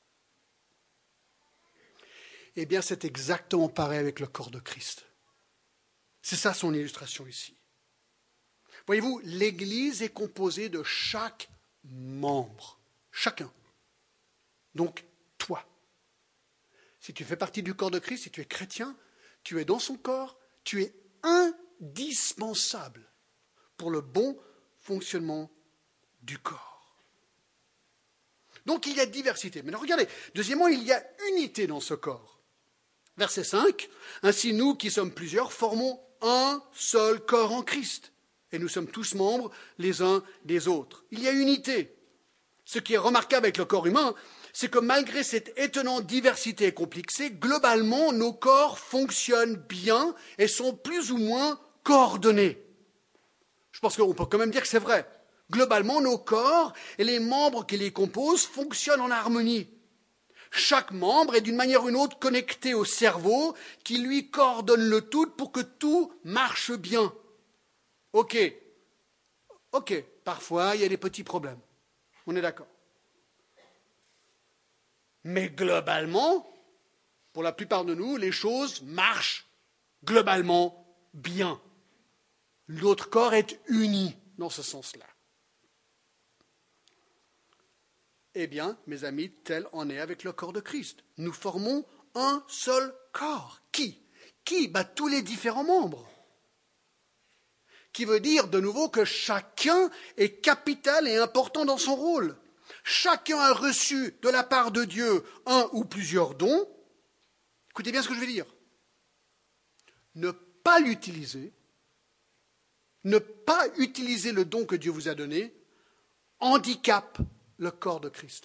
Eh bien, c'est exactement pareil avec le corps de Christ. C'est ça son illustration ici. Voyez-vous, l'Église est composée de chaque membre, chacun. Donc, toi. Si tu fais partie du corps de Christ, si tu es chrétien, tu es dans son corps, tu es indispensable pour le bon fonctionnement du corps. Donc il y a diversité. Mais regardez, deuxièmement, il y a unité dans ce corps. Verset 5, « Ainsi nous qui sommes plusieurs formons un seul corps en Christ, et nous sommes tous membres les uns des autres. » Il y a unité. Ce qui est remarquable avec le corps humain, c'est que malgré cette étonnante diversité et complexité, globalement, nos corps fonctionnent bien et sont plus ou moins coordonnés. Je pense qu'on peut quand même dire que c'est vrai. Globalement, nos corps et les membres qui les composent fonctionnent en harmonie. Chaque membre est d'une manière ou d'une autre connecté au cerveau qui lui coordonne le tout pour que tout marche bien. Ok, parfois il y a des petits problèmes. On est d'accord. Mais globalement, pour la plupart de nous, les choses marchent globalement bien. Notre corps est uni dans ce sens-là. Eh bien, mes amis, tel en est avec le corps de Christ. Nous formons un seul corps. Qui ? Tous les différents membres. Qui veut dire de nouveau que chacun est capital et important dans son rôle. Chacun a reçu de la part de Dieu un ou plusieurs dons. Écoutez bien ce que je vais dire. Ne pas l'utiliser, ne pas utiliser le don que Dieu vous a donné, handicape le corps de Christ.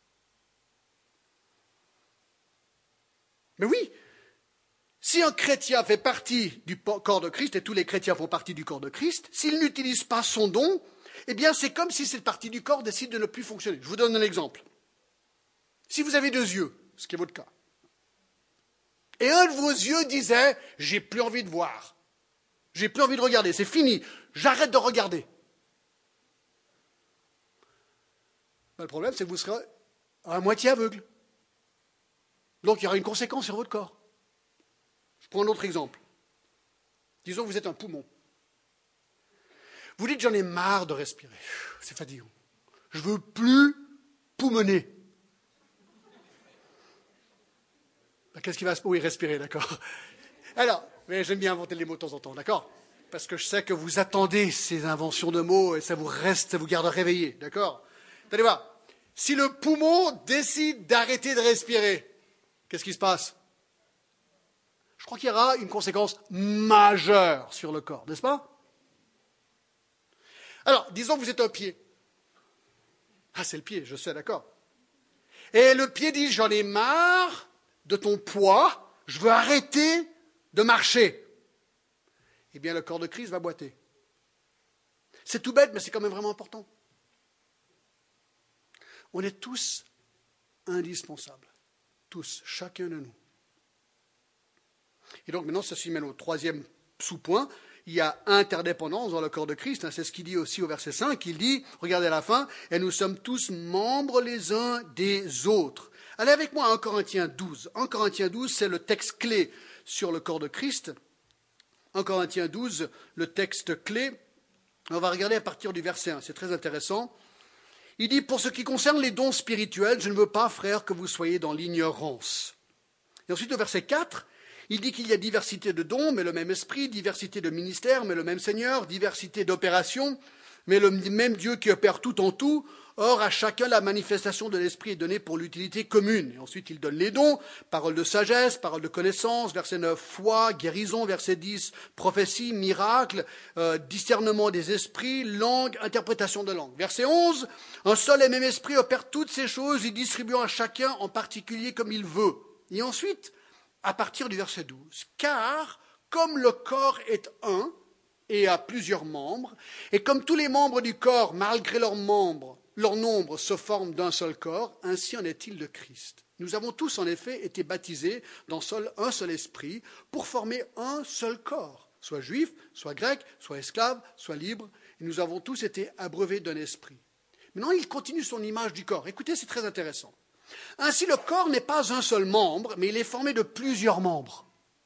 Mais oui, si un chrétien fait partie du corps de Christ, et tous les chrétiens font partie du corps de Christ, s'il n'utilise pas son don, eh bien c'est comme si cette partie du corps décide de ne plus fonctionner. Je vous donne un exemple. Si vous avez 2 yeux, ce qui est votre cas, et un de vos yeux disait « j'ai plus envie de voir, j'ai plus envie de regarder, c'est fini, j'arrête de regarder ». Ben, le problème, c'est que vous serez à moitié aveugle. Donc il y aura une conséquence sur votre corps. Je prends un autre exemple. Disons que vous êtes un poumon. Vous dites, j'en ai marre de respirer. C'est fatigant. Je veux plus poumonner. Qu'est-ce qui va se passer? Oui, respirer, d'accord. Alors, mais j'aime bien inventer les mots de temps en temps, d'accord? Parce que je sais que vous attendez ces inventions de mots et ça vous garde réveillé, d'accord? Attendez voir. Si le poumon décide d'arrêter de respirer, qu'est-ce qui se passe? Je crois qu'il y aura une conséquence majeure sur le corps, n'est-ce pas? Alors, disons que vous êtes un pied. Ah, c'est le pied, je sais, d'accord. Et le pied dit, j'en ai marre de ton poids, je veux arrêter de marcher. Eh bien, le corps de Christ va boiter. C'est tout bête, mais c'est quand même vraiment important. On est tous indispensables. Tous, chacun de nous. Et donc maintenant, ceci mène au 3e sous-point. Il y a interdépendance dans le corps de Christ. C'est ce qu'il dit aussi au verset 5. Il dit, regardez à la fin, « Et nous sommes tous membres les uns des autres. » Allez avec moi à 1 Corinthiens 12. 1 Corinthiens 12, c'est le texte clé sur le corps de Christ. 1 Corinthiens 12, le texte clé. On va regarder à partir du verset 1. C'est très intéressant. Il dit, « Pour ce qui concerne les dons spirituels, je ne veux pas, frères, que vous soyez dans l'ignorance. » Et ensuite, au verset 4, il dit qu'il y a diversité de dons, mais le même esprit, diversité de ministères, mais le même Seigneur, diversité d'opérations, mais le même Dieu qui opère tout en tout. Or, à chacun, la manifestation de l'esprit est donnée pour l'utilité commune. Et ensuite, il donne les dons, parole de sagesse, parole de connaissance, verset 9, foi, guérison, verset 10, prophétie, miracle, discernement des esprits, langue, interprétation de langue. Verset 11, un seul et même esprit opère toutes ces choses, y distribuant à chacun en particulier comme il veut. Et ensuite, à partir du verset 12, car comme le corps est un et a plusieurs membres, et comme tous les membres du corps, malgré leur nombre, se forment d'un seul corps, ainsi en est-il de Christ. Nous avons tous en effet été baptisés dans un seul esprit pour former un seul corps, soit juif, soit grec, soit esclave, soit libre, et nous avons tous été abreuvés d'un esprit. Maintenant, il continue son image du corps. Écoutez, c'est très intéressant. Ainsi, le corps n'est pas un seul membre, mais il est formé de plusieurs membres.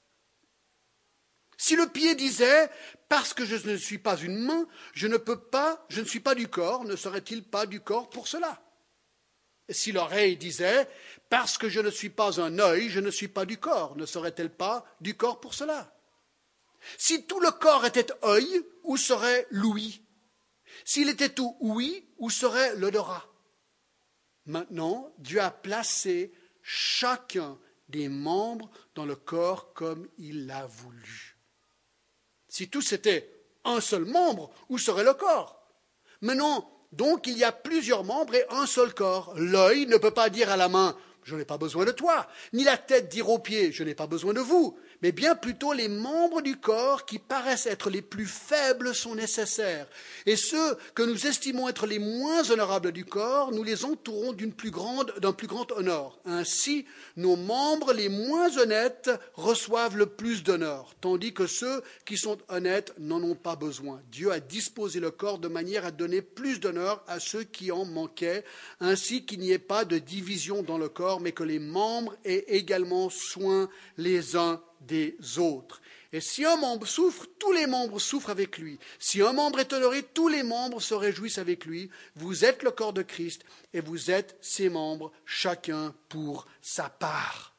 Si le pied disait « parce que je ne suis pas une main, je ne suis pas du corps », ne serait-il pas du corps pour cela? Et si l'oreille disait « parce que je ne suis pas un œil, je ne suis pas du corps », ne serait-elle pas du corps pour cela? Si tout le corps était œil, où serait l'ouïe? S'il était tout ouïe, où serait l'odorat? Maintenant, Dieu a placé chacun des membres dans le corps comme il l'a voulu. Si tous étaient un seul membre, où serait le corps? Maintenant, donc, il y a plusieurs membres et un seul corps. L'œil ne peut pas dire à la main « je n'ai pas besoin de toi », ni la tête dire aux pieds « je n'ai pas besoin de vous ». mais bien plutôt les membres du corps qui paraissent être les plus faibles sont nécessaires. Et ceux que nous estimons être les moins honorables du corps, nous les entourons d'un plus grand honneur. Ainsi, nos membres les moins honnêtes reçoivent le plus d'honneur, tandis que ceux qui sont honnêtes n'en ont pas besoin. Dieu a disposé le corps de manière à donner plus d'honneur à ceux qui en manquaient, ainsi qu'il n'y ait pas de division dans le corps, mais que les membres aient également soin les uns des autres. Et si un membre souffre, tous les membres souffrent avec lui. Si un membre est honoré, tous les membres se réjouissent avec lui. Vous êtes le corps de Christ et vous êtes ses membres, chacun pour sa part.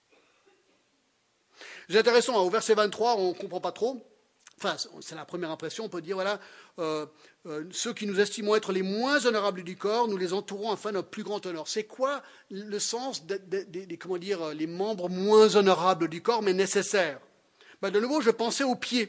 C'est intéressant, au verset 23, on ne comprend pas trop. Enfin, c'est la première impression, on peut dire, voilà, ceux qui nous estimons être les moins honorables du corps, nous les entourons afin d'un plus grand honneur. C'est quoi le sens comment dire, les membres moins honorables du corps, mais nécessaires? De nouveau, je pensais aux pieds.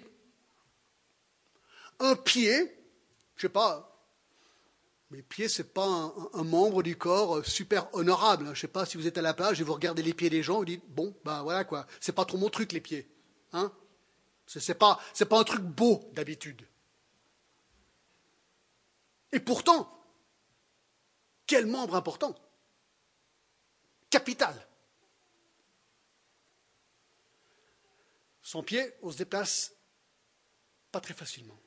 Un pied, je ne sais pas, mes pieds, ce n'est pas un membre du corps super honorable. Je ne sais pas si vous êtes à la plage et vous regardez les pieds des gens, vous dites, bon, ben voilà quoi, c'est pas trop mon truc les pieds. Hein? C'est pas un truc beau d'habitude. Et pourtant, quel membre important, capital. Sans pied, on se déplace pas très facilement.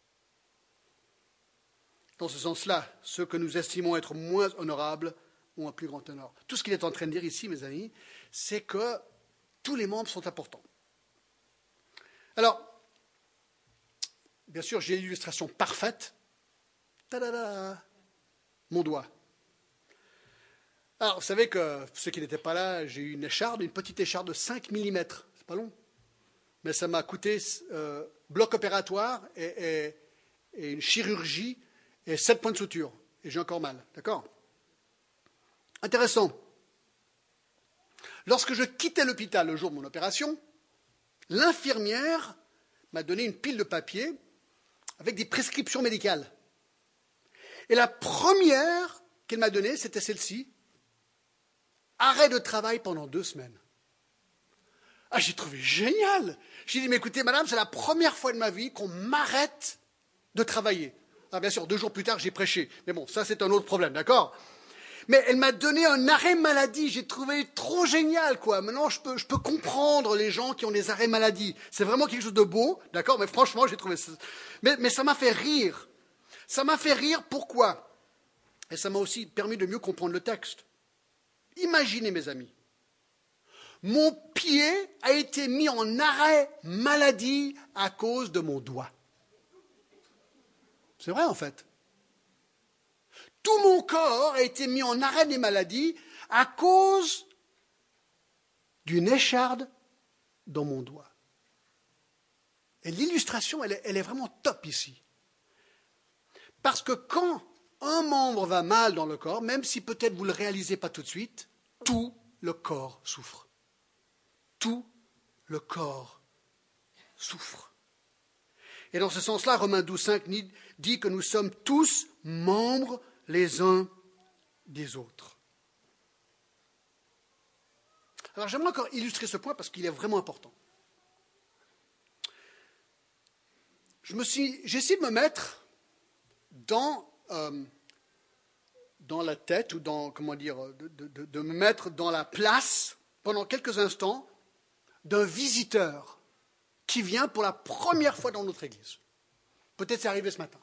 Dans ce sens-là, ceux que nous estimons être moins honorables ont un plus grand honneur. Tout ce qu'il est en train de dire ici, mes amis, c'est que tous les membres sont importants. Alors, bien sûr, j'ai l'illustration parfaite. Tadada, mon doigt. Alors, vous savez que, pour ceux qui n'étaient pas là, j'ai eu une petite écharde de 5 mm. C'est pas long. Mais ça m'a coûté bloc opératoire et une chirurgie et 7 points de suture. Et j'ai encore mal. D'accord? Intéressant. Lorsque je quittais l'hôpital le jour de mon opération, l'infirmière m'a donné une pile de papier avec des prescriptions médicales. Et la première qu'elle m'a donnée, c'était celle-ci. Arrêt de travail pendant 2 semaines. Ah, j'ai trouvé génial. J'ai dit, mais écoutez, madame, c'est la première fois de ma vie qu'on m'arrête de travailler. Ah, bien sûr, 2 jours plus tard, j'ai prêché. Mais bon, ça, c'est un autre problème, d'accord? Mais elle m'a donné un arrêt maladie. J'ai trouvé trop génial, quoi. Maintenant, je peux comprendre les gens qui ont des arrêts maladie. C'est vraiment quelque chose de beau, d'accord? Mais franchement, j'ai trouvé ça. Mais ça m'a fait rire. Ça m'a fait rire, pourquoi? Et ça m'a aussi permis de mieux comprendre le texte. Imaginez, mes amis, mon pied a été mis en arrêt maladie à cause de mon doigt. C'est vrai, en fait. Tout mon corps a été mis en arrêt des maladies à cause d'une écharde dans mon doigt. Et l'illustration, elle est vraiment top ici. Parce que quand un membre va mal dans le corps, même si peut-être vous ne le réalisez pas tout de suite, tout le corps souffre. Tout le corps souffre. Et dans ce sens-là, Romains 12,5 dit que nous sommes tous membres les uns des autres. Alors j'aimerais encore illustrer ce point parce qu'il est vraiment important. J'ai essayé de me mettre dans la tête ou de me mettre dans la place pendant quelques instants d'un visiteur qui vient pour la première fois dans notre église. Peut-être c'est arrivé ce matin.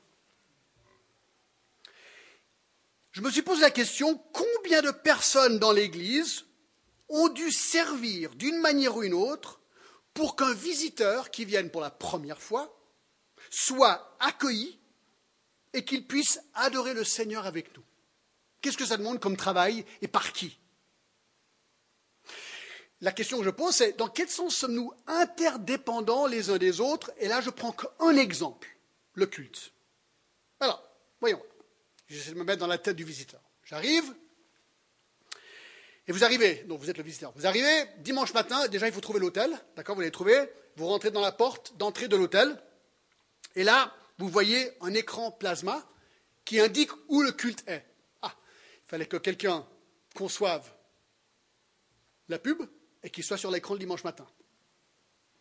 Je me suis posé la question, combien de personnes dans l'église ont dû servir d'une manière ou une autre pour qu'un visiteur qui vienne pour la première fois soit accueilli et qu'il puisse adorer le Seigneur avec nous? Qu'est-ce que ça demande comme travail et par qui? La question que je pose, c'est dans quel sens sommes-nous interdépendants les uns des autres? Et là, je prends qu'un exemple, le culte. Alors, voyons. J'essaie de me mettre dans la tête du visiteur. J'arrive, et vous arrivez, donc vous êtes le visiteur, vous arrivez dimanche matin, déjà il faut trouver l'hôtel, d'accord, vous l'avez trouvé, vous rentrez dans la porte d'entrée de l'hôtel, et là, vous voyez un écran plasma qui indique où le culte est. Ah, il fallait que quelqu'un conçoive la pub et qu'il soit sur l'écran le dimanche matin.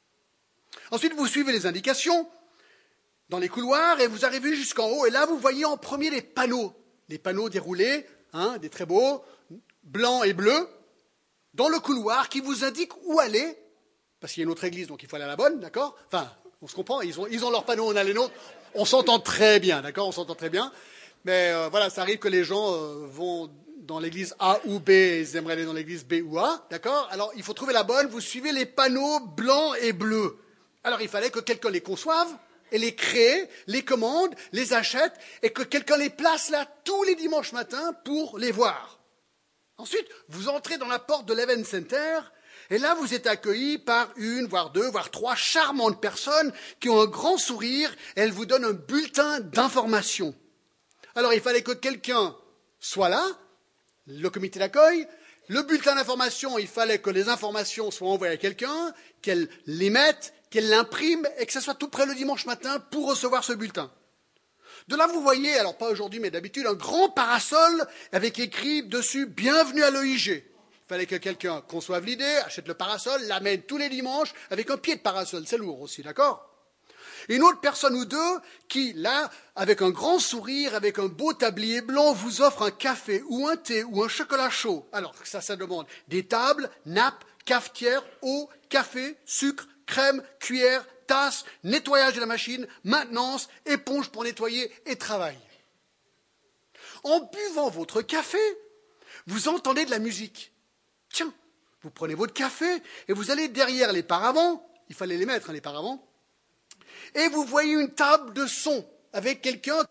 Ensuite, vous suivez les indications dans les couloirs et vous arrivez jusqu'en haut. Et là, vous voyez en premier les panneaux déroulés, des très beaux, blancs et bleus, dans le couloir qui vous indiquent où aller, parce qu'il y a une autre église, donc il faut aller à la bonne, d'accord? Enfin, on se comprend, ils ont leurs panneaux, on a les nôtres. On s'entend très bien, d'accord? On s'entend très bien. Mais voilà, ça arrive que les gens vont dans l'église A ou B, ils aimeraient aller dans l'église B ou A, d'accord? Alors, il faut trouver la bonne, vous suivez les panneaux blancs et bleus. Alors, il fallait que quelqu'un les conçoive et les crée, les commande, les achète, et que quelqu'un les place là tous les dimanches matins pour les voir. Ensuite, vous entrez dans la porte de l'Event Center, et là, vous êtes accueillis par une, voire deux, voire trois charmantes personnes qui ont un grand sourire, et elles vous donnent un bulletin d'information. Alors, il fallait que quelqu'un soit là, le comité d'accueil. Le bulletin d'information, il fallait que les informations soient envoyées à quelqu'un, qu'elle les mette, qu'elle l'imprime, et que ça soit tout prêt le dimanche matin pour recevoir ce bulletin. De là, vous voyez, alors pas aujourd'hui, mais d'habitude, un grand parasol avec écrit dessus « Bienvenue à l'EIG ». Il fallait que quelqu'un conçoive l'idée, achète le parasol, l'amène tous les dimanches avec un pied de parasol. C'est lourd aussi, d'accord? Et une autre personne ou deux qui, là, avec un grand sourire, avec un beau tablier blanc, vous offre un café ou un thé ou un chocolat chaud. Alors, ça demande des tables, nappes, cafetières, eau, café, sucre, crème, cuillère, tasse, nettoyage de la machine, maintenance, éponge pour nettoyer et travail. En buvant votre café, vous entendez de la musique. Tiens, vous prenez votre café et vous allez derrière les paravents, il fallait les mettre, les paravents, et vous voyez une table de son avec quelqu'un.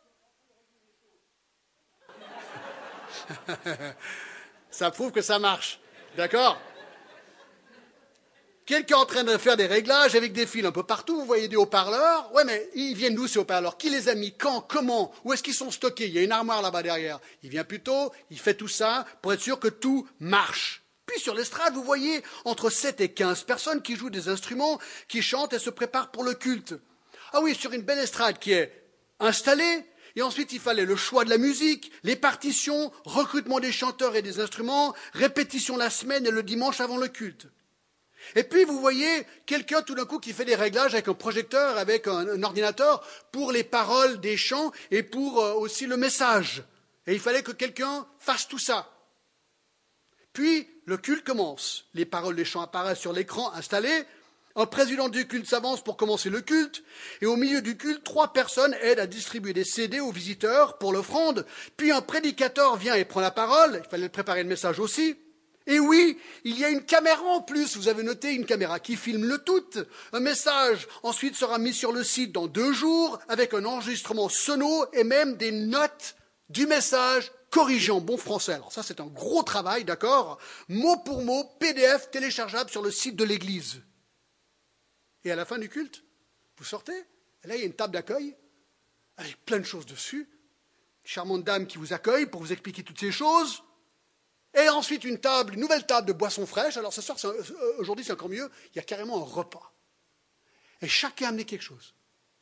Ça prouve que ça marche, d'accord? Quelqu'un en train de faire des réglages avec des fils un peu partout, vous voyez des haut-parleurs. Ouais, mais ils viennent d'où ces haut-parleurs? Qui les a mis? Quand? Comment? Où est-ce qu'ils sont stockés? Il y a une armoire là-bas derrière. Il vient plus tôt, il fait tout ça pour être sûr que tout marche. Puis sur l'estrade, vous voyez entre 7 et 15 personnes qui jouent des instruments, qui chantent et se préparent pour le culte. Ah oui, sur une belle estrade qui est installée, et ensuite il fallait le choix de la musique, les partitions, recrutement des chanteurs et des instruments, répétition la semaine et le dimanche avant le culte. Et puis vous voyez quelqu'un tout d'un coup qui fait des réglages avec un projecteur, avec un ordinateur pour les paroles des chants et pour aussi le message. Et il fallait que quelqu'un fasse tout ça. Puis le culte commence. Les paroles des chants apparaissent sur l'écran installé. Un président du culte s'avance pour commencer le culte. Et au milieu du culte, 3 personnes aident à distribuer des CD aux visiteurs pour l'offrande. Puis un prédicateur vient et prend la parole. Il fallait préparer le message aussi. Et oui, il y a une caméra en plus, vous avez noté, une caméra qui filme le tout. Un message ensuite sera mis sur le site dans 2 jours avec un enregistrement sono et même des notes du message corrigé en bon français. Alors ça, c'est un gros travail, d'accord? Mot pour mot, PDF téléchargeable sur le site de l'église. Et à la fin du culte, vous sortez, et là, il y a une table d'accueil avec plein de choses dessus. Une charmante dame qui vous accueille pour vous expliquer toutes ces choses. Et ensuite une nouvelle table de boissons fraîches. Alors ce soir, aujourd'hui c'est encore mieux, il y a carrément un repas. Et chacun a amené quelque chose.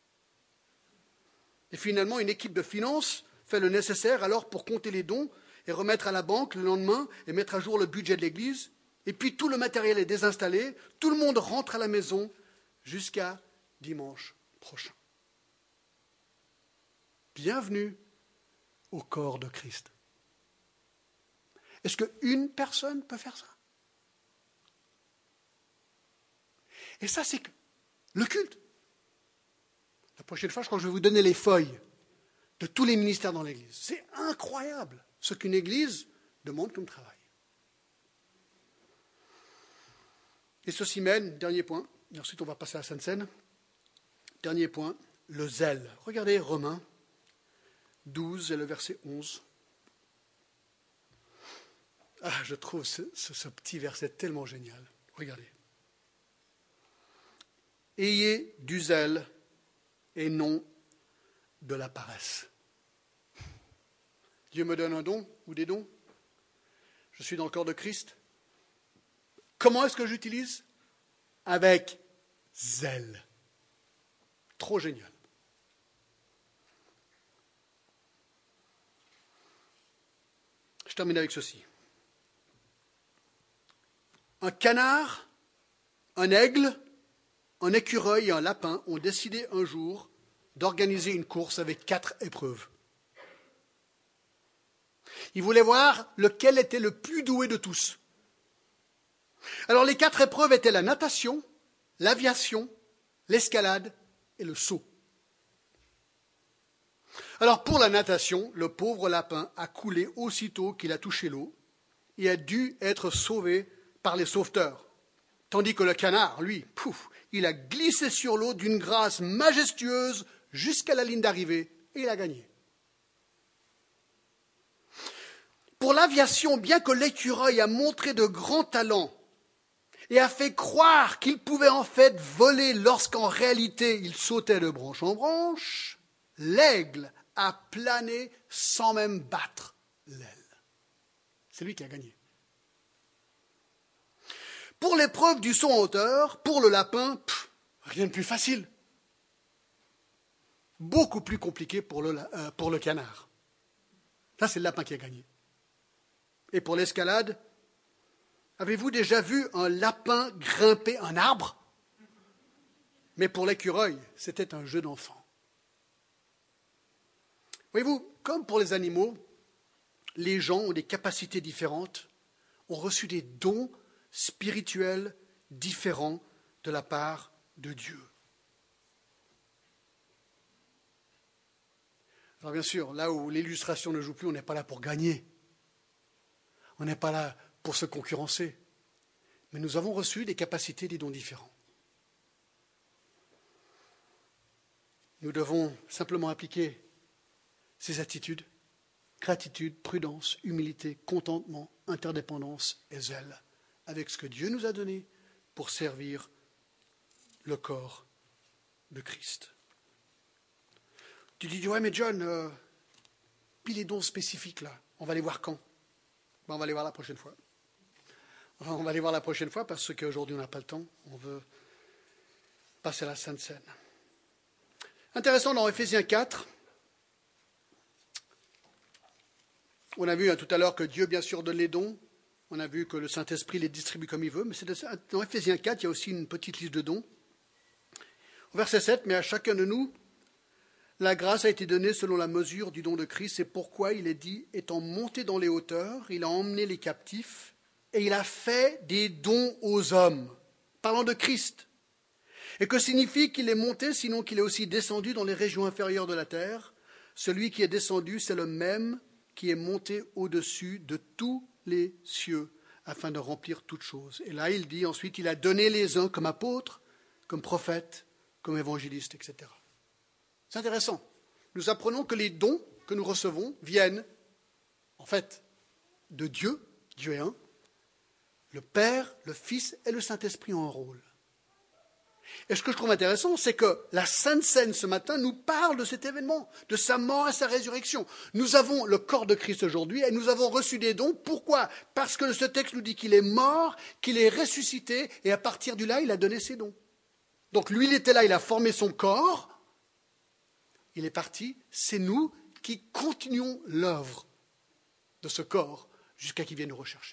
Et finalement, une équipe de finances fait le nécessaire alors pour compter les dons et remettre à la banque le lendemain et mettre à jour le budget de l'église. Et puis tout le matériel est désinstallé, tout le monde rentre à la maison jusqu'à dimanche prochain. Bienvenue au corps de Christ. Est-ce qu'une personne peut faire ça? Et ça, c'est le culte. La prochaine fois, je crois que je vais vous donner les feuilles de tous les ministères dans l'Église. C'est incroyable ce qu'une Église demande comme travail. Et ceci mène, dernier point, et ensuite on va passer à la Sainte Seine. Dernier point, le zèle. Regardez Romains 12 et le verset 11. Ah, je trouve ce petit verset tellement génial. Regardez. Ayez du zèle et non de la paresse. Dieu me donne un don ou des dons. Je suis dans le corps de Christ. Comment est-ce que j'utilise? Avec zèle. Trop génial. Je termine avec ceci. Un canard, un aigle un écureuil et un lapin ont décidé un jour d'organiser une course avec 4 épreuves. Ils voulaient voir lequel était le plus doué de tous. Alors les 4 épreuves étaient la natation, l'aviation, l'escalade et le saut. Alors pour la natation, le pauvre lapin a coulé aussitôt qu'il a touché l'eau et a dû être sauvé par les sauveteurs. Tandis que le canard, lui, il a glissé sur l'eau d'une grâce majestueuse jusqu'à la ligne d'arrivée et il a gagné. Pour l'aviation, bien que l'écureuil a montré de grands talents et a fait croire qu'il pouvait en fait voler lorsqu'en réalité il sautait de branche en branche, l'aigle a plané sans même battre l'aile. C'est lui qui a gagné. Pour l'épreuve du saut en hauteur, pour le lapin, rien de plus facile. Beaucoup plus compliqué pour le canard. Ça, c'est le lapin qui a gagné. Et pour l'escalade, avez-vous déjà vu un lapin grimper un arbre? Mais pour l'écureuil, c'était un jeu d'enfant. Voyez-vous, comme pour les animaux, les gens ont des capacités différentes, ont reçu des dons spirituels différents de la part de Dieu. Alors bien sûr, là où l'illustration ne joue plus, on n'est pas là pour gagner. On n'est pas là pour se concurrencer. Mais nous avons reçu des capacités, des dons différents. Nous devons simplement appliquer ces attitudes: gratitude, prudence, humilité, contentement, interdépendance et zèle, avec ce que Dieu nous a donné pour servir le corps de Christ. Tu dis, ouais mais John, puis les dons spécifiques là, on va les voir quand? On va les voir la prochaine fois. On va les voir la prochaine fois parce qu'aujourd'hui on n'a pas le temps, on veut passer à la Sainte Seine. Intéressant, dans Éphésiens 4, on a vu tout à l'heure que Dieu bien sûr donne les dons, on a vu que le Saint-Esprit les distribue comme il veut, mais dans Éphésiens 4, il y a aussi une petite liste de dons. Au verset 7, mais à chacun de nous, la grâce a été donnée selon la mesure du don de Christ, c'est pourquoi il est dit, étant monté dans les hauteurs, il a emmené les captifs et il a fait des dons aux hommes, parlant de Christ. Et que signifie qu'il est monté, sinon qu'il est aussi descendu dans les régions inférieures de la terre? Celui qui est descendu, c'est le même qui est monté au-dessus de tous les cieux, afin de remplir toutes choses. Et là, il dit ensuite, il a donné les uns comme apôtres, comme prophètes, comme évangélistes, etc. C'est intéressant. Nous apprenons que les dons que nous recevons viennent, en fait, de Dieu. Dieu est un. Le Père, le Fils et le Saint-Esprit ont un rôle. Et ce que je trouve intéressant, c'est que la Sainte Seine ce matin nous parle de cet événement, de sa mort et sa résurrection. Nous avons le corps de Christ aujourd'hui et nous avons reçu des dons. Pourquoi? Parce que ce texte nous dit qu'il est mort, qu'il est ressuscité et à partir de là, il a donné ses dons. Donc lui, il était là, il a formé son corps, il est parti, c'est nous qui continuons l'œuvre de ce corps jusqu'à qu'il vienne nous rechercher.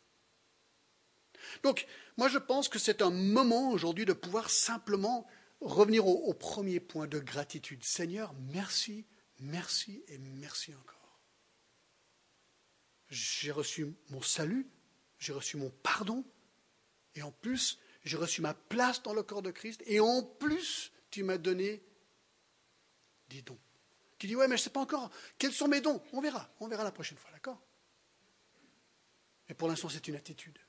Donc, moi je pense que c'est un moment aujourd'hui de pouvoir simplement revenir au premier point de gratitude. Seigneur, merci, merci et merci encore. J'ai reçu mon salut, j'ai reçu mon pardon, et en plus, j'ai reçu ma place dans le corps de Christ, et en plus, tu m'as donné des dons. Tu dis, ouais, mais je ne sais pas encore, quels sont mes dons? On verra la prochaine fois, d'accord? Mais pour l'instant, c'est une attitude.